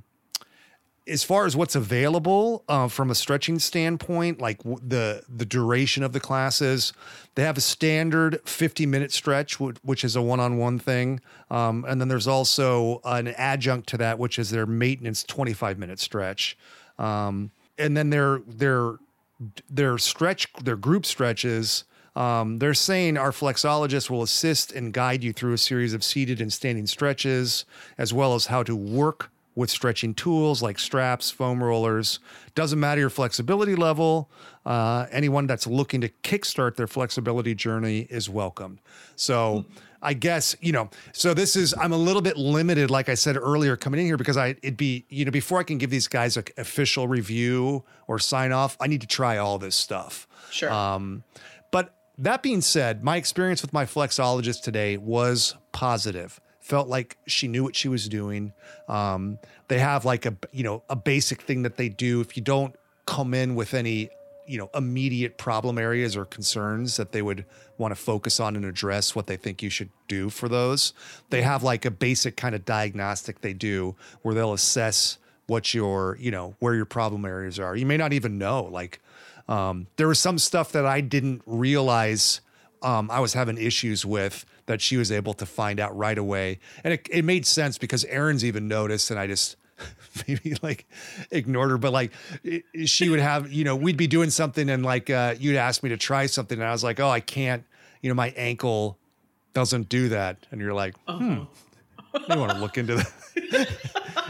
As far as what's available uh, from a stretching standpoint, like w- the the duration of the classes, they have a standard fifty minute stretch, w- which is a one-on-one thing. Um, and then there's also an adjunct to that, which is their maintenance twenty-five minute stretch. Um, and then their, their, their stretch, their group stretches, um, they're saying our flexologist will assist and guide you through a series of seated and standing stretches, as well as how to work with stretching tools like straps, foam rollers. Doesn't matter your flexibility level. Uh, anyone that's looking to kickstart their flexibility journey is welcome. So I guess, you know, so this is, I'm a little bit limited, like I said earlier, coming in here, because I, it'd be, you know, before I can give these guys an official review or sign off, I need to try all this stuff. Sure. Um, but that being said, my experience with my flexologist today was positive. Felt like she knew what she was doing. Um, they have like a, you know, a basic thing that they do. If you don't come in with any, you know, immediate problem areas or concerns that they would want to focus on and address what they think you should do for those, they have like a basic kind of diagnostic they do where they'll assess what your, you know, where your problem areas are. You may not even know, like, um, there was some stuff that I didn't realize Um, I was having issues with that she was able to find out right away. And it, it made sense because Erin's even noticed, and I just maybe like ignored her. But like it, she would have, you know, we'd be doing something and like uh, you'd ask me to try something. And I was like, oh, I can't, you know, my ankle doesn't do that. And you're like, hmm, you want to look into that.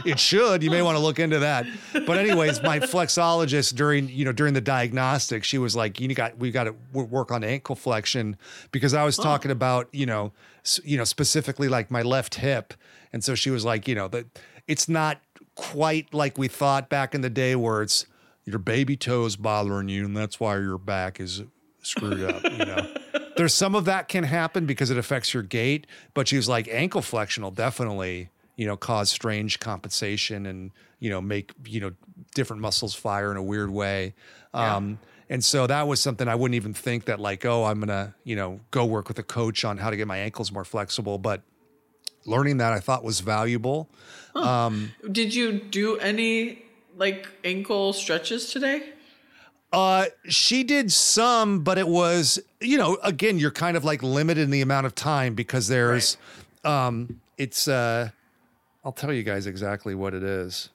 it should. You may want to look into that. But anyways, my flexologist during, you know, during the diagnostic, she was like, you got, we got to work on ankle flexion because I was oh. talking about, you know, you know, specifically like my left hip. And so she was like, you know, that it's not quite like we thought back in the day where it's your baby toes bothering you. And that's why your back is screwed up, you know. There's some of that can happen because it affects your gait, but she was like, ankle flexion will definitely, you know, cause strange compensation and, you know, make, you know, different muscles fire in a weird way. Yeah. Um, and so that was something I wouldn't even think that like, oh, I'm going to, you know, go work with a coach on how to get my ankles more flexible. But learning that I thought was valuable. Huh. Um, Did you do any like ankle stretches today? Uh, she did some, but it was, you know, again, you're kind of like limited in the amount of time because there's, right. um, it's, uh, I'll tell you guys exactly what it is.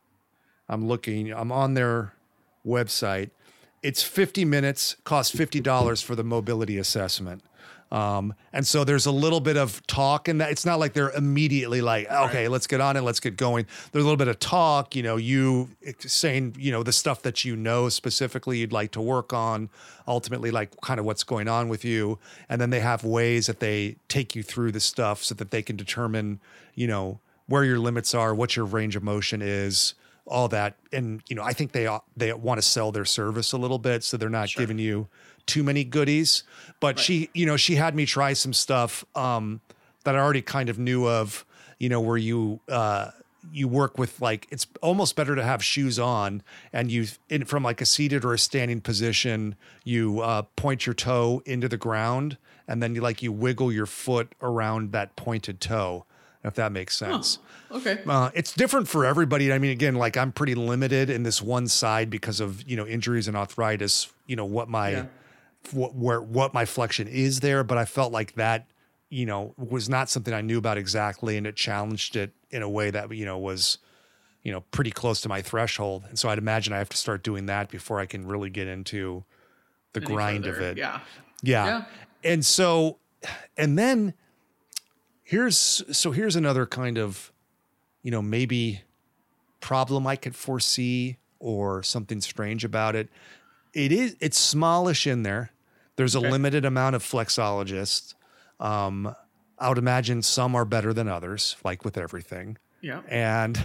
I'm looking, I'm on their website. It's fifty minutes, costs fifty dollars for the mobility assessment. Um, and so there's a little bit of talk in that. It's not like they're immediately like, okay, right. let's get on it. Let's get going. There's a little bit of talk, you know, you saying, you know, the stuff that you know specifically you'd like to work on, ultimately like kind of what's going on with you. And then they have ways that they take you through the stuff so that they can determine, you know, where your limits are, what your range of motion is, all that. And, you know, I think they, they want to sell their service a little bit. So they're not sure. giving you too many goodies, but right. she, you know, she had me try some stuff, um, that I already kind of knew of, you know, where you, uh, you work with like, it's almost better to have shoes on and you in from like a seated or a standing position, you, uh, point your toe into the ground and then you like, you wiggle your foot around that pointed toe, if that makes sense. Oh, okay. Uh, it's different for everybody. I mean, again, like I'm pretty limited in this one side because of, you know, injuries and arthritis, you know, what my, yeah. What, where what my flexion is there, but I felt like that, you know, was not something I knew about exactly, and it challenged it in a way that, you know, was, you know, pretty close to my threshold. And so I'd imagine I have to start doing that before I can really get into the Any grind further. of it. Yeah. yeah. Yeah. And so, and then here's, so here's another kind of, you know, maybe problem I could foresee or something strange about it. It is, it's smallish in there. There's a okay. limited amount of flexologists. Um, I would imagine some are better than others, like with everything. Yeah. And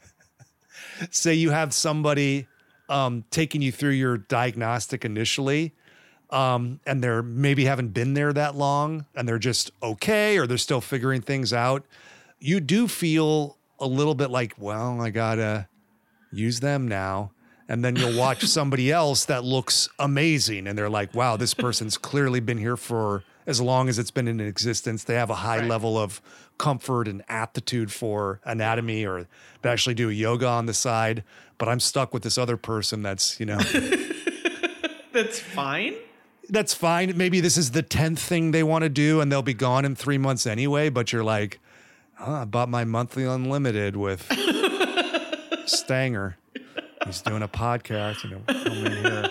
say you have somebody um, taking you through your diagnostic initially, um, and they're maybe haven't been there that long, and they're just okay, or they're still figuring things out. You do feel a little bit like, well, I gotta use them now. And then you'll watch somebody else that looks amazing. And they're like, wow, this person's clearly been here for as long as it's been in existence. They have a high right. level of comfort and aptitude for anatomy, or they actually do yoga on the side. But I'm stuck with this other person that's, you know. That's fine. That's fine. Maybe this is the tenth thing they want to do and they'll be gone in three months anyway. But you're like, oh, I bought my monthly unlimited with Stanger. He's doing a podcast, you know, come in here.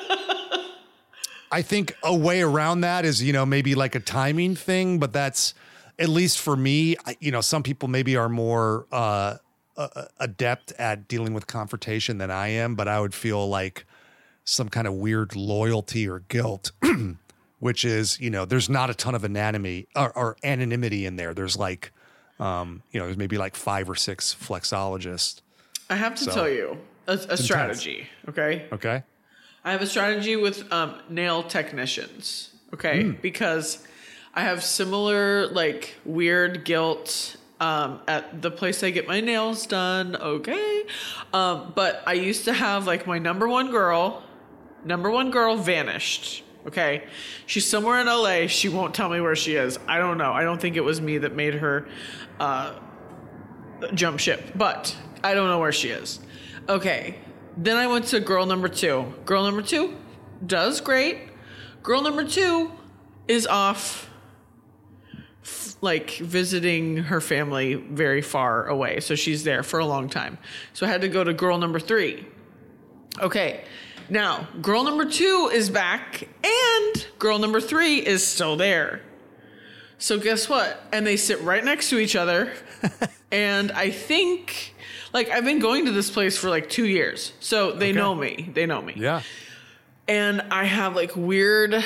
I think a way around that is, you know, maybe like a timing thing, but that's at least for me, I, you know, some people maybe are more uh, uh, adept at dealing with confrontation than I am, but I would feel like some kind of weird loyalty or guilt, which is, you know, there's not a ton of anatomy or, or anonymity in there. There's like, um, you know, there's maybe like five or six flexologists. I have to so. tell you. A, a strategy, okay? Okay. I have a strategy with um, nail technicians, okay? Mm. Because I have similar, like, weird guilt um, at the place I get my nails done, okay? Um, but I used to have, like, my number one girl, number one girl vanished, okay? She's somewhere in L A. She won't tell me where she is. I don't know. I don't think it was me that made her uh, jump ship, but I don't know where she is. Okay, then I went to girl number two. Girl number two does great. Girl number two is off, f- like, visiting her family very far away. So she's there for a long time. So I had to go to girl number three. Okay, now, girl number two is back, and girl number three is still there. So guess what? And they sit right next to each other. And I think, like, I've been going to this place for like two years. So they Okay. know me. They know me. Yeah. And I have like weird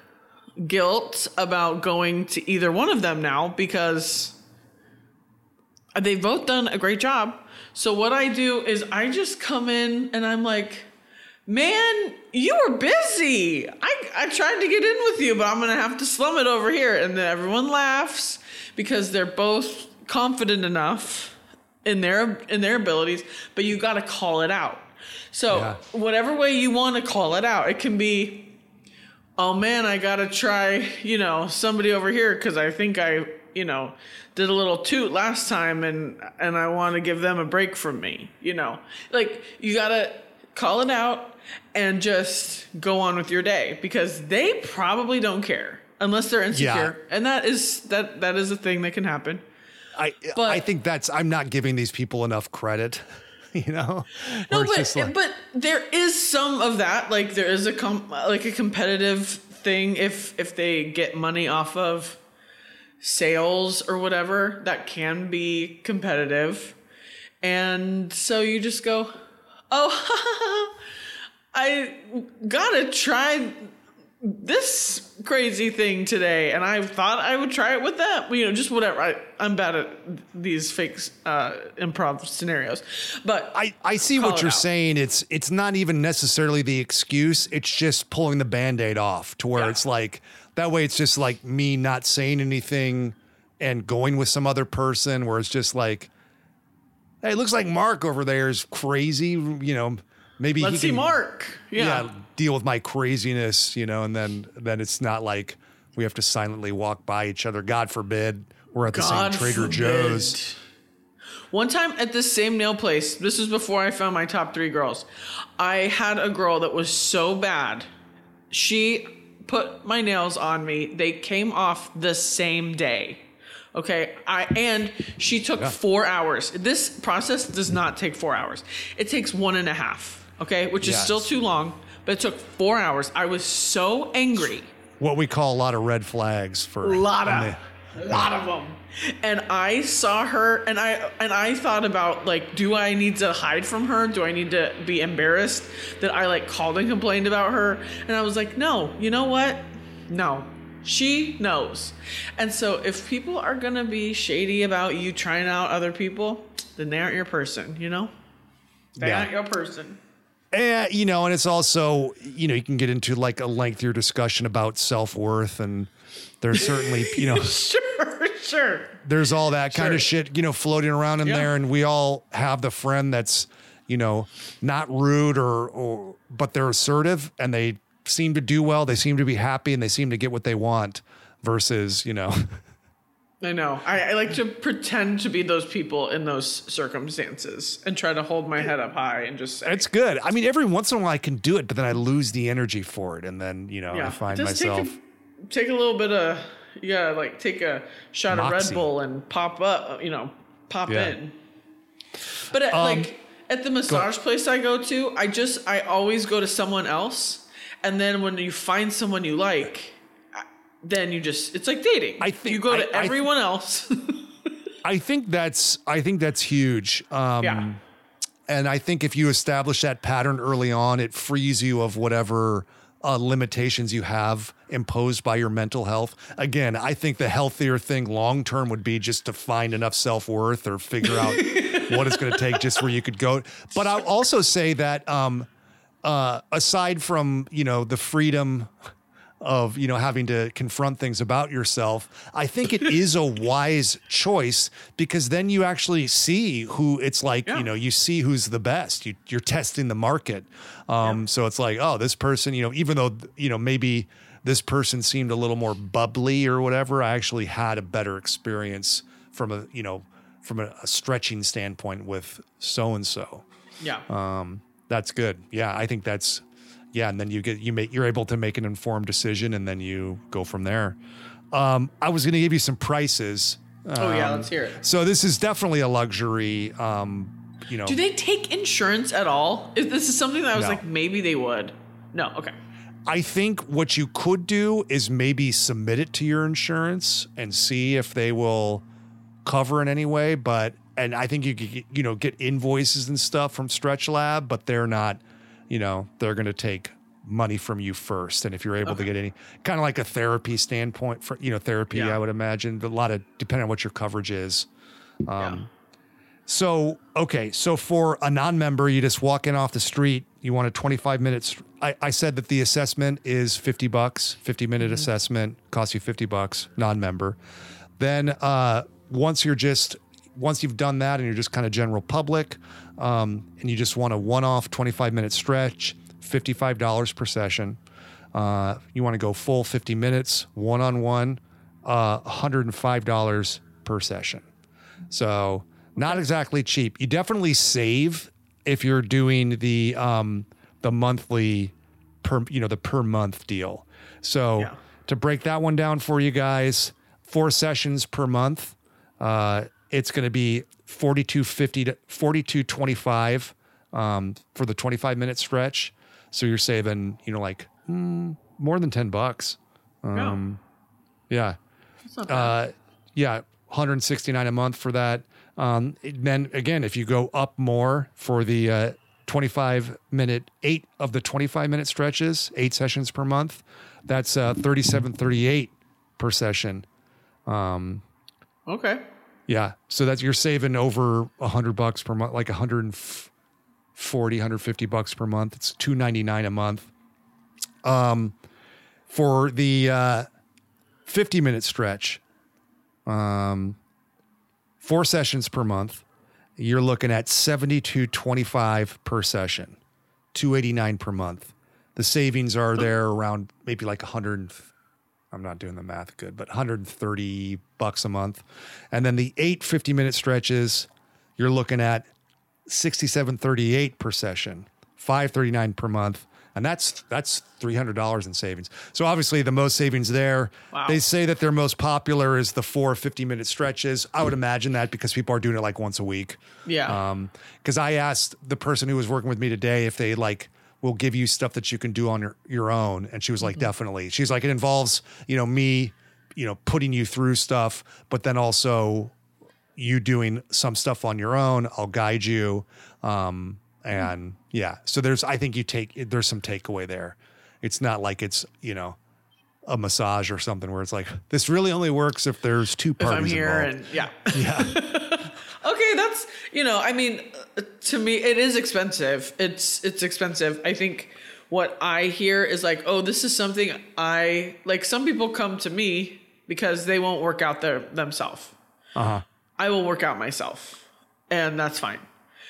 guilt about going to either one of them now because they've both done a great job. So what I do is I just come in and I'm like, man, you were busy. I, I tried to get in with you, but I'm going to have to slum it over here. And then everyone laughs because they're both confident enough in their in their abilities, but you got to call it out. So Yeah. whatever way you want to call it out, it can be, oh man, I got to try, you know, somebody over here because I think I, you know, did a little toot last time and and I want to give them a break from me, you know. Like, you got to call it out and just go on with your day because they probably don't care unless they're insecure. Yeah. And that is that that is a thing that can happen. I But- I think that's I'm not giving these people enough credit, you know. No, Where it's but just like- but there is some of that. Like, there is a com- like a competitive thing if if they get money off of sales or whatever, that can be competitive. And so you just go, oh, I gotta try this crazy thing today, and I thought I would try it with that. You know, just whatever. I, I'm bad at these fake uh, improv scenarios, but I, I see Call what it you're out. saying. It's it's not even necessarily the excuse. It's just pulling the Band-Aid off to where Yeah. it's like that way it's just like me not saying anything and going with some other person where it's just like, hey, it looks like Mark over there is crazy, you know, maybe let's he see can Mark. Yeah. yeah, deal with my craziness, you know, and then then it's not like we have to silently walk by each other. God forbid we're at the God same Trader forbid. Joe's. One time at this same nail place, this was before I found my top three girls, I had a girl that was so bad. She put my nails on me. They came off the same day. Okay. I and she took Yeah. four hours. This process does not take four hours. It takes one and a half. Okay, which is Yes. still too long, but it took four hours. I was so angry. What we call a lot of red flags for A lot on of, the- a lot of them. And I saw her, and I and I thought about, like, do I need to hide from her? Do I need to be embarrassed that I like called and complained about her? And I was like, no. You know what? No. She knows. And so if people are gonna be shady about you trying out other people, then they aren't your person. You know, they Yeah. aren't your person. Eh, you know, and it's also, you know, you can get into like a lengthier discussion about self-worth, and there's certainly, you know, Sure, sure. there's all that kind Sure. of shit, you know, floating around in Yeah. there, and we all have the friend that's, you know, not rude or or but they're assertive and they seem to do well, they seem to be happy, and they seem to get what they want versus, you know, I know. I, I like to pretend to be those people in those circumstances and try to hold my head up high and just say, it's good. I mean, every once in a while I can do it, but then I lose the energy for it, and then, you know, I find just myself take a, take a little bit of, you gotta like take a shot of Moxie. Red Bull and pop up, you know, pop Yeah. in. But at, Um, like at the massage place I go to, I just, I always go to someone else. And then when you find someone you like, then you just, it's like dating. I think- you go to I- I- everyone else. I think that's I think that's huge. Um, Yeah. And I think if you establish that pattern early on, it frees you of whatever uh, limitations you have imposed by your mental health. Again, I think the healthier thing long term would be just to find enough self worth or figure out what it's going to take just where you could go. But I'll also say that um, uh, aside from, you know, the freedom of, you know, having to confront things about yourself, I think it is a wise choice because then you actually see who it's like, Yeah. you know, you see who's the best. You, you're testing the market. Um, So it's like, oh, this person, you know, even though, you know, maybe this person seemed a little more bubbly or whatever, I actually had a better experience from a, you know, from a, a stretching standpoint with so-and-so. yeah. Um, that's good. Yeah, I think that's, yeah, and then you get you make you're able to make an informed decision, and then you go from there. Um, I was going to give you some prices. oh yeah. Um, Let's hear it. So this is definitely a luxury. Um, you know, Do they take insurance at all? If this is something that I was No. like, maybe they would. No. Okay. I think what you could do is maybe submit it to your insurance and see if they will cover in any way. But and I think you could, get, you know, get invoices and stuff from Stretch Lab, but they're not, you know, they're going to take money from you first. And if you're able okay. to get any kind of like a therapy standpoint for, you know, therapy, yeah. I would imagine, but a lot of, depending on what your coverage is. Um, yeah. So, okay. So for a non-member, you just walk in off the street, you want a twenty-five minutes. I, I said that the assessment is fifty bucks, fifty minute mm-hmm. assessment costs you fifty bucks, non-member. Then, uh, once you're just, once you've done that and you're just kind of general public, um, and you just want a one-off twenty-five minute stretch, fifty-five dollars per session. Uh, you want to go full fifty minutes, one-on-one, uh, one hundred five dollars per session. So not exactly cheap. You definitely save if you're doing the, um, the monthly per, you know, the per month deal. So yeah. to break that one down for you guys, four sessions per month, uh, it's going to be forty-two fifty to forty-two twenty-five, um, for the twenty-five minute stretch. So you're saving, you know, like mm, more than ten bucks. Um, yeah. yeah. That's not bad. Uh, yeah. one hundred sixty-nine a month for that. Um, then again, if you go up more for the, uh, twenty-five minute, eight of the twenty-five minute stretches, eight sessions per month, that's, uh, thirty-seven thirty-eight per session. Um, okay. Yeah. So that's, you're saving over a hundred bucks per month, like a hundred forty, one hundred fifty bucks per month. It's two ninety-nine a month. Um, for the, uh, fifty minute stretch, um, four sessions per month, you're looking at seventy-two twenty-five per session, two eighty-nine per month. The savings are there around maybe like a hundred. I'm not doing the math good, but one hundred thirty bucks a month. And then the eight fifty minute stretches, you're looking at sixty-seven thirty-eight per session, five thirty-nine per month. And that's, that's three hundred dollars in savings. So obviously the most savings there, wow. They say that their most popular is the four fifty minute stretches. I would imagine that because people are doing it like once a week. Yeah. Um, cause I asked the person who was working with me today if they like, will give you stuff that you can do on your, your own. And she was like, mm-hmm. definitely. She's like, it involves, you know, me, you know, putting you through stuff, but then also you doing some stuff on your own. I'll guide you. Um, and yeah, so there's, I think you take, there's some takeaway there. It's not like it's, you know, a massage or something where it's like, this really only works if there's two parties if I'm here involved. And yeah. Yeah. Okay. That's, you know, I mean, to me, it is expensive. It's, it's expensive. I think what I hear is like, oh, this is something I like. Some people come to me because they won't work out their themselves. Uh-huh. I will work out myself and that's fine.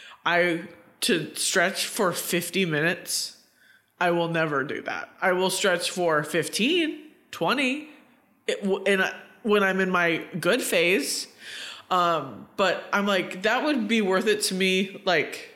I, to stretch for fifty minutes, I will never do that. I will stretch for fifteen, twenty it, in a, when I'm in my good phase. Um, but I'm like, that would be worth it to me, like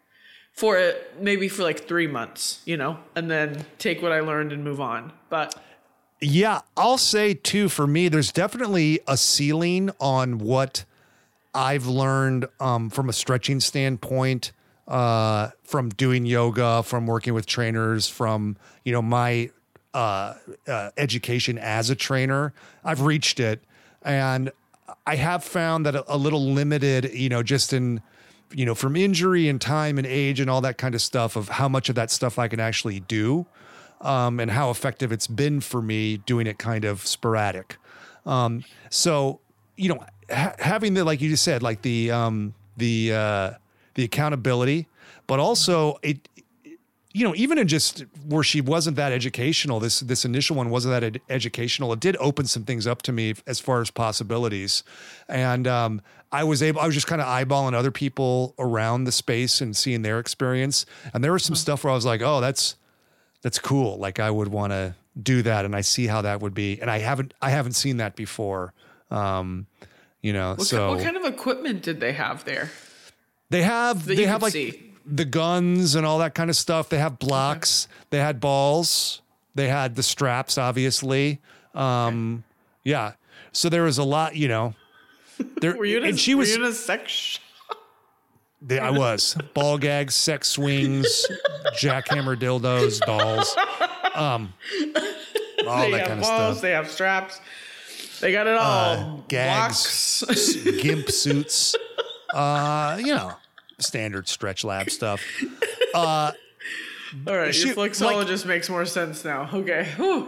for it, maybe for like three months, you know, and then take what I learned and move on. But yeah, I'll say too, for me, there's definitely a ceiling on what I've learned, um, from a stretching standpoint. Uh, from doing yoga, from working with trainers, from, you know, my, uh, uh, education as a trainer, I've reached it. And I have found that a, a little limited, you know, just in, you know, from injury and time and age and all that kind of stuff of how much of that stuff I can actually do, um, and how effective it's been for me doing it kind of sporadic. Um, so, you know, ha- having the, like you just said, like the, um, the, uh, the accountability, but also it, you know, even in just where she wasn't that educational, this, this initial one wasn't that ed- educational. It did open some things up to me as far as possibilities. And, um, I was able, I was just kind of eyeballing other people around the space and seeing their experience. And there was some stuff where I was like, oh, that's, that's cool. Like I would want to do that. And I see how that would be. And I haven't, I haven't seen that before. Um, you know, what so what kind of equipment did they have there? They have, that they have like see. the guns and all that kind of stuff. They have blocks, okay. They had balls, they had the straps, obviously. Um, okay. Yeah. So there was a lot, you know, there, were you in a, and she was were you in a sex shop? They, I was ball gags, sex swings, jackhammer dildos, dolls, um, all they that have kind balls, of stuff. They have straps. They got it all. Uh, gags, gimp suits. Uh, you know, standard Stretch Lab stuff. Uh, All right, she- your flexologist makes more sense now. Okay. Whew.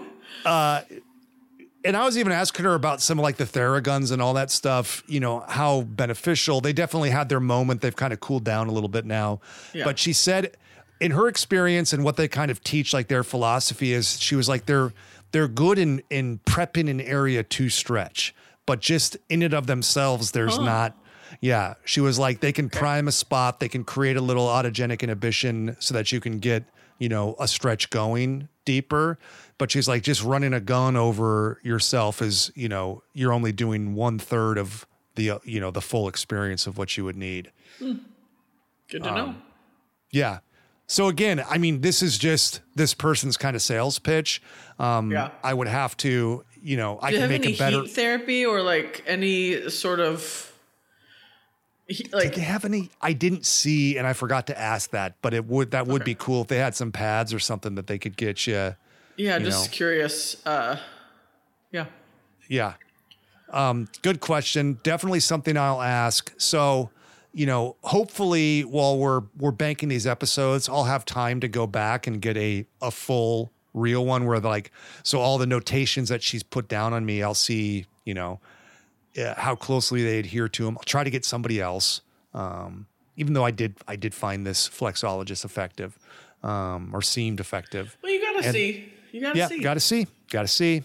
And I was even asking her about some of like the Theraguns and all that stuff, you know, how beneficial. They definitely had their moment. They've kind of cooled down a little bit now. Yeah. But she said in her experience and what they kind of teach, like their philosophy is, she was like, they're they're good in in prepping an area to stretch, but just in and of themselves, there's not. Yeah. She was like, they can prime a spot. They can create a little autogenic inhibition so that you can get, you know, a stretch going deeper. But she's like, just running a gun over yourself is, you know, you're only doing one third of the, uh, you know, the full experience of what you would need. Good to know. Yeah. So again, I mean, this is just this person's kind of sales pitch. Um, Yeah. I would have to, you know, I Do you can have make any a better. heat therapy or like any sort of he- Did like they have any? I didn't see, and I forgot to ask that, but it would, that would Okay. be cool if they had some pads or something that they could get you. yeah, you just know. curious. Uh, yeah. Yeah. Um, good question. Definitely something I'll ask. So, you know, hopefully while we're we're banking these episodes, I'll have time to go back and get a a full real one where like, so all the notations that she's put down on me, I'll see, you know, uh, how closely they adhere to them. I'll try to get somebody else. Um, even though I did I did find this flexologist effective, um, or seemed effective. Well, you gotta And- see. You gotta Yeah, see. gotta see. Gotta see.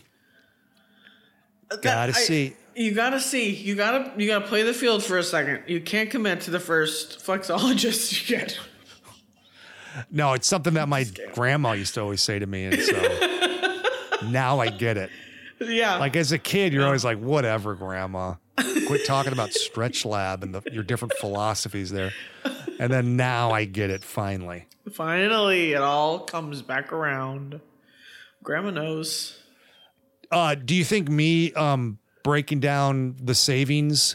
That- gotta I- see. You gotta see. You gotta you gotta play the field for a second. You can't commit to the first flexologist you get. No, it's something that my grandma used to always say to me. And so now I get it. Yeah. Like as a kid, you're always like, whatever, grandma. Quit talking about Stretch Lab and the, your different philosophies there. And then now I get it finally. Finally, it all comes back around. Grandma knows. Uh, do you think me um, breaking down the savings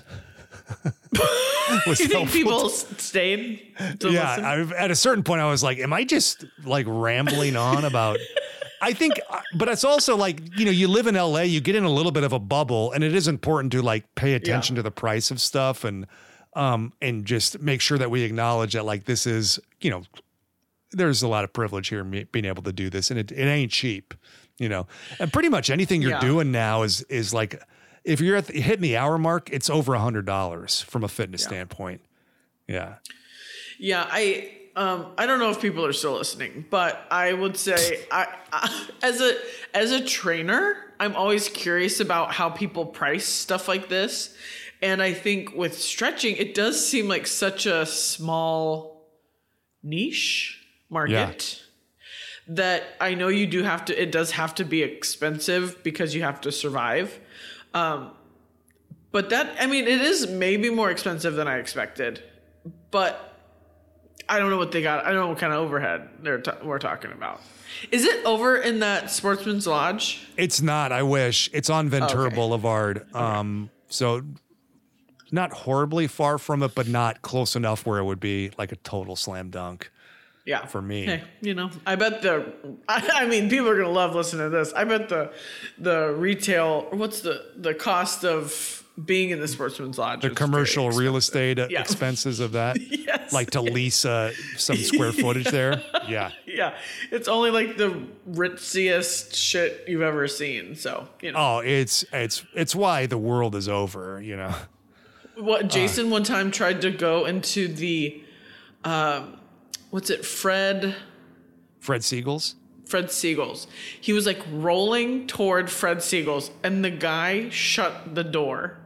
was You think helpful people to- s- stayed to yeah, listen? I, at a certain point, I was like, "Am I just like rambling on about?" I think, but it's also like, you know, you live in L A, you get in a little bit of a bubble, and it is important to like pay attention to the price of stuff and um and just make sure that we acknowledge that like this is, you know, there's a lot of privilege here in me being able to do this, and it, it ain't cheap, you know. And pretty much anything you're Yeah. doing now is is like, if you're at the, hitting the hour mark, it's over a hundred dollars from a fitness Yeah. standpoint. Yeah. Yeah, I um I don't know if people are still listening, but I would say I, I as a as a trainer, I'm always curious about how people price stuff like this. And I think with stretching, it does seem like such a small niche market that I know you do have to, it does have to be expensive because you have to survive. Um, but that, I mean, it is maybe more expensive than I expected, but I don't know what they got. I don't know what kind of overhead they're ta- we're talking about. Is it over in that Sportsman's Lodge? It's not. I wish. It's on Ventura Okay. Boulevard. Um, so not horribly far from it, but not close enough where it would be like a total slam dunk. Yeah. For me. Hey, you know, I bet the, I, I mean, people are going to love listening to this. I bet the, the retail, what's the, the cost of being in the Sportsman's Lodge? The is commercial very real expensive. estate uh, Yeah. expenses of that, Yes. like to lease uh, some square footage there. Yeah. Yeah. It's only like the ritziest shit you've ever seen. So, you know. Oh, it's it's it's why the world is over. You know. What Jason one time tried to go into the, um, what's it, Fred, Fred Siegel's. Fred Siegel's. He was like rolling toward Fred Siegel's, and the guy shut the door.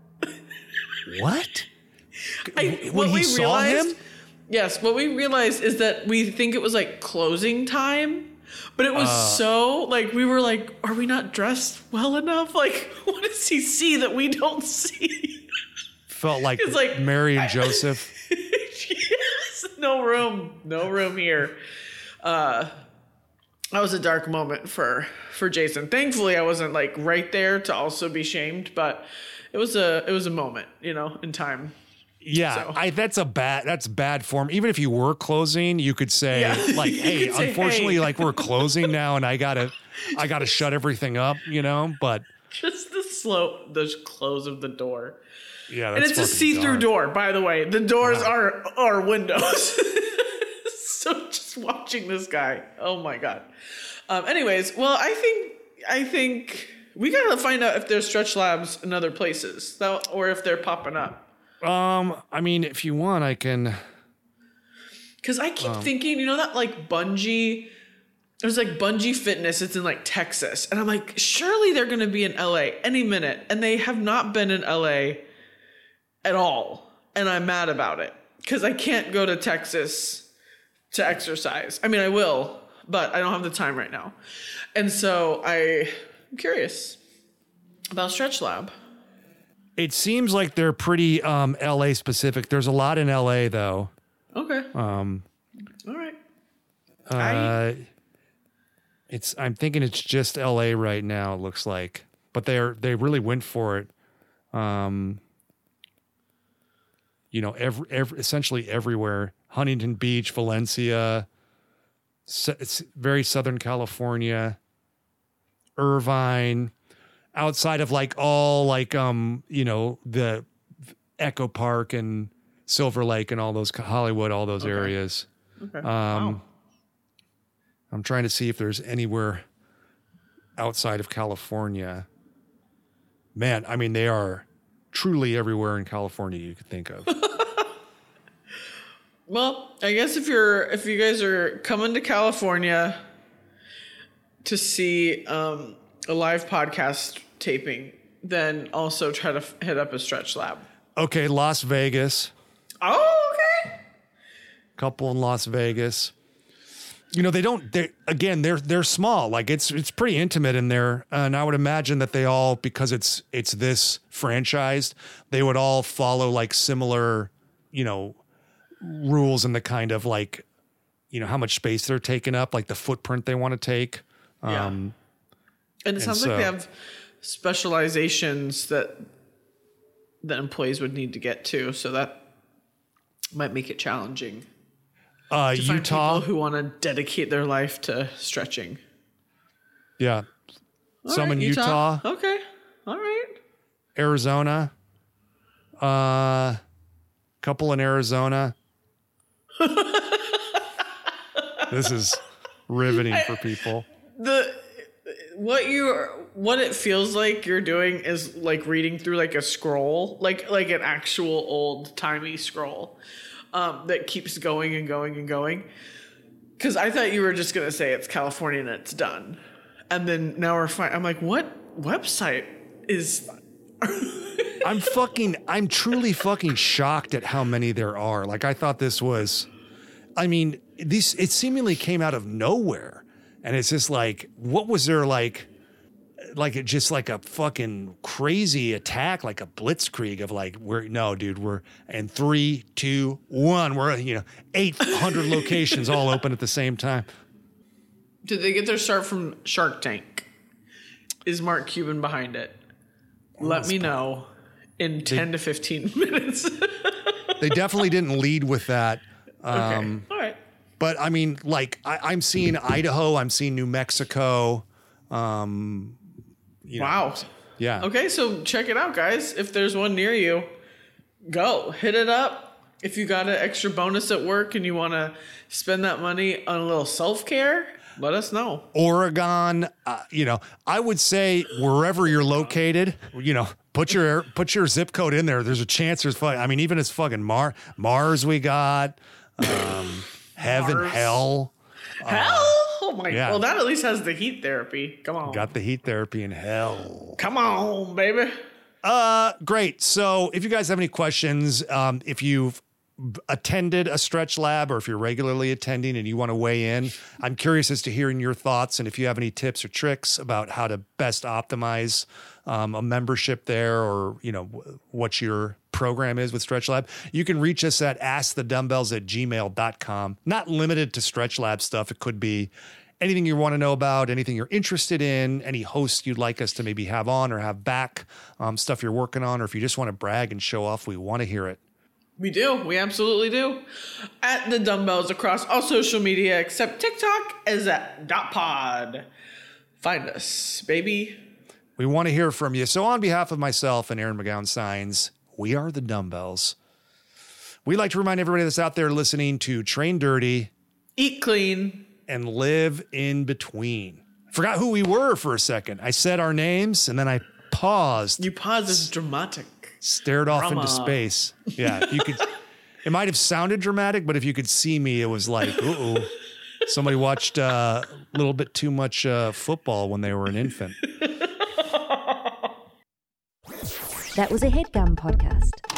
What? I, When what he we saw realized, him? yes, what we realized is that we think it was like closing time, but it was Uh. so like we were like, are we not dressed well enough? Like, what does he see that we don't see? Felt like, It's like- Mary and Joseph. Yes, no room, no room here. Uh, that was a dark moment for for Jason. Thankfully, I wasn't like right there to also be shamed, but it was a it was a moment, you know, in time. Yeah, So- I, that's a bad. That's bad form. Even if you were closing, you could say Yeah. like, You "Hey, could say, unfortunately, "Hey." like we're closing now, and I gotta, I gotta shut everything up," you know. But Just the slow the close of the door. Yeah, that's and it's a fucking see-through dark. door, by the way. The doors Yeah. are are windows. So just watching this guy, oh my god. Um, anyways, well, I think I think we gotta find out if there's Stretch Labs in other places, though, or if they're popping up. Um, I mean, if you want, I can. Because I keep Um, thinking, you know, that like Bungee, there's like Bungee Fitness, it's in like Texas. And I'm like, surely they're going to be in L A any minute. And they have not been in L A at all. And I'm mad about it because I can't go to Texas to exercise. I mean, I will, but I don't have the time right now. And so I, I'm curious about Stretch Lab. It seems like they're pretty um, L A specific. There's a lot in L A though. Okay. Um, All right. uh, I- it's. I'm thinking it's just L A right now. It looks like, but they're they really went for it. Um, you know, every, every essentially everywhere. Huntington Beach, Valencia, s- it's very Southern California, Irvine, outside of like all like um you know the Echo Park and Silver Lake and all those Hollywood, all those Okay. areas. Okay. Um, Wow. I'm trying to see if there's anywhere outside of California. Man, I mean, they are truly everywhere in California you could think of. Well, I guess if you're if you guys are coming to California to see um, a live podcast taping, then also try to f- hit up a Stretch Lab. Okay, Las Vegas. Oh, okay. Couple in Las Vegas. You know, they don't. They again, they're they're small. Like it's it's pretty intimate in there, and I would imagine that they all, because it's it's this franchised, they would all follow like similar, you know, rules and the kind of like, you know, how much space they're taking up, like the footprint they want to take. Yeah. Um, And it and sounds like they so- have specializations that that employees would need to get to, so that might make it challenging. uh, To find Utah, people who want to dedicate their life to stretching. yeah, All some right, in Utah, Okay. All right. Arizona, uh, couple in Arizona. This is riveting for people. The what you what it feels like you're doing is like reading through like a scroll, like like an actual old timey scroll um, that keeps going and going and going. Because I thought you were just gonna say it's California and it's done, and then now we're fine. I'm like, what website is? I'm fucking, I'm truly fucking shocked at how many there are. Like, I thought this was, I mean, this, it seemingly came out of nowhere. And it's just like, what was there like, like it just like a fucking crazy attack, like a blitzkrieg of like, we're, no, dude, we're, and three, two, one, we're, you know, eight hundred locations all open at the same time. Did they get their start from Shark Tank? Is Mark Cuban behind it? Let me know in ten to fifteen minutes. They definitely didn't lead with that. Okay. Um, All right. But I mean, like I, I'm seeing Idaho, I'm seeing New Mexico. Um, you know, Wow. yeah. Okay, so check it out, guys. If there's one near you, go hit it up. If you got an extra bonus at work and you want to spend that money on a little self-care, let us know. Oregon, uh, you know, I would say wherever you're located, you know, put your put your zip code in there. There's a chance there's fucking, I mean, even it's fucking Mar Mars we got, um, heaven, Mars. hell, Hell? Oh my! yeah. Well, that at least has the heat therapy. Come on. got the heat therapy in hell. Come on, baby. Uh, great. So if you guys have any questions, um, if you've attended a Stretch Lab or if you're regularly attending and you want to weigh in, I'm curious as to hearing your thoughts and if you have any tips or tricks about how to best optimize um, a membership there, or, you know, w- what your program is with Stretch Lab. You can reach us at ask the dumbbells at gmail dot com. Not limited to Stretch Lab stuff. It could be anything you want to know about, anything you're interested in, any hosts you'd like us to maybe have on or have back, um, stuff you're working on, or if you just want to brag and show off, we want to hear it. We do. We absolutely do. At the dumbbells across all social media except TikTok is at dot pod. Find us, baby. We want to hear from you. So on behalf of myself and Aaron McGowan Signs, we are the Dumbbells. We'd like to remind everybody that's out there listening to train dirty, eat clean, and live in between. Forgot who we were for a second. I said our names and then I paused. You paused. It's dramatic. Stared off Drama. into space. Yeah, you could. It might have sounded dramatic, but if you could see me, it was like, uh-oh. Somebody watched uh, a little bit too much uh, football when they were an infant. That was a HeadGum podcast.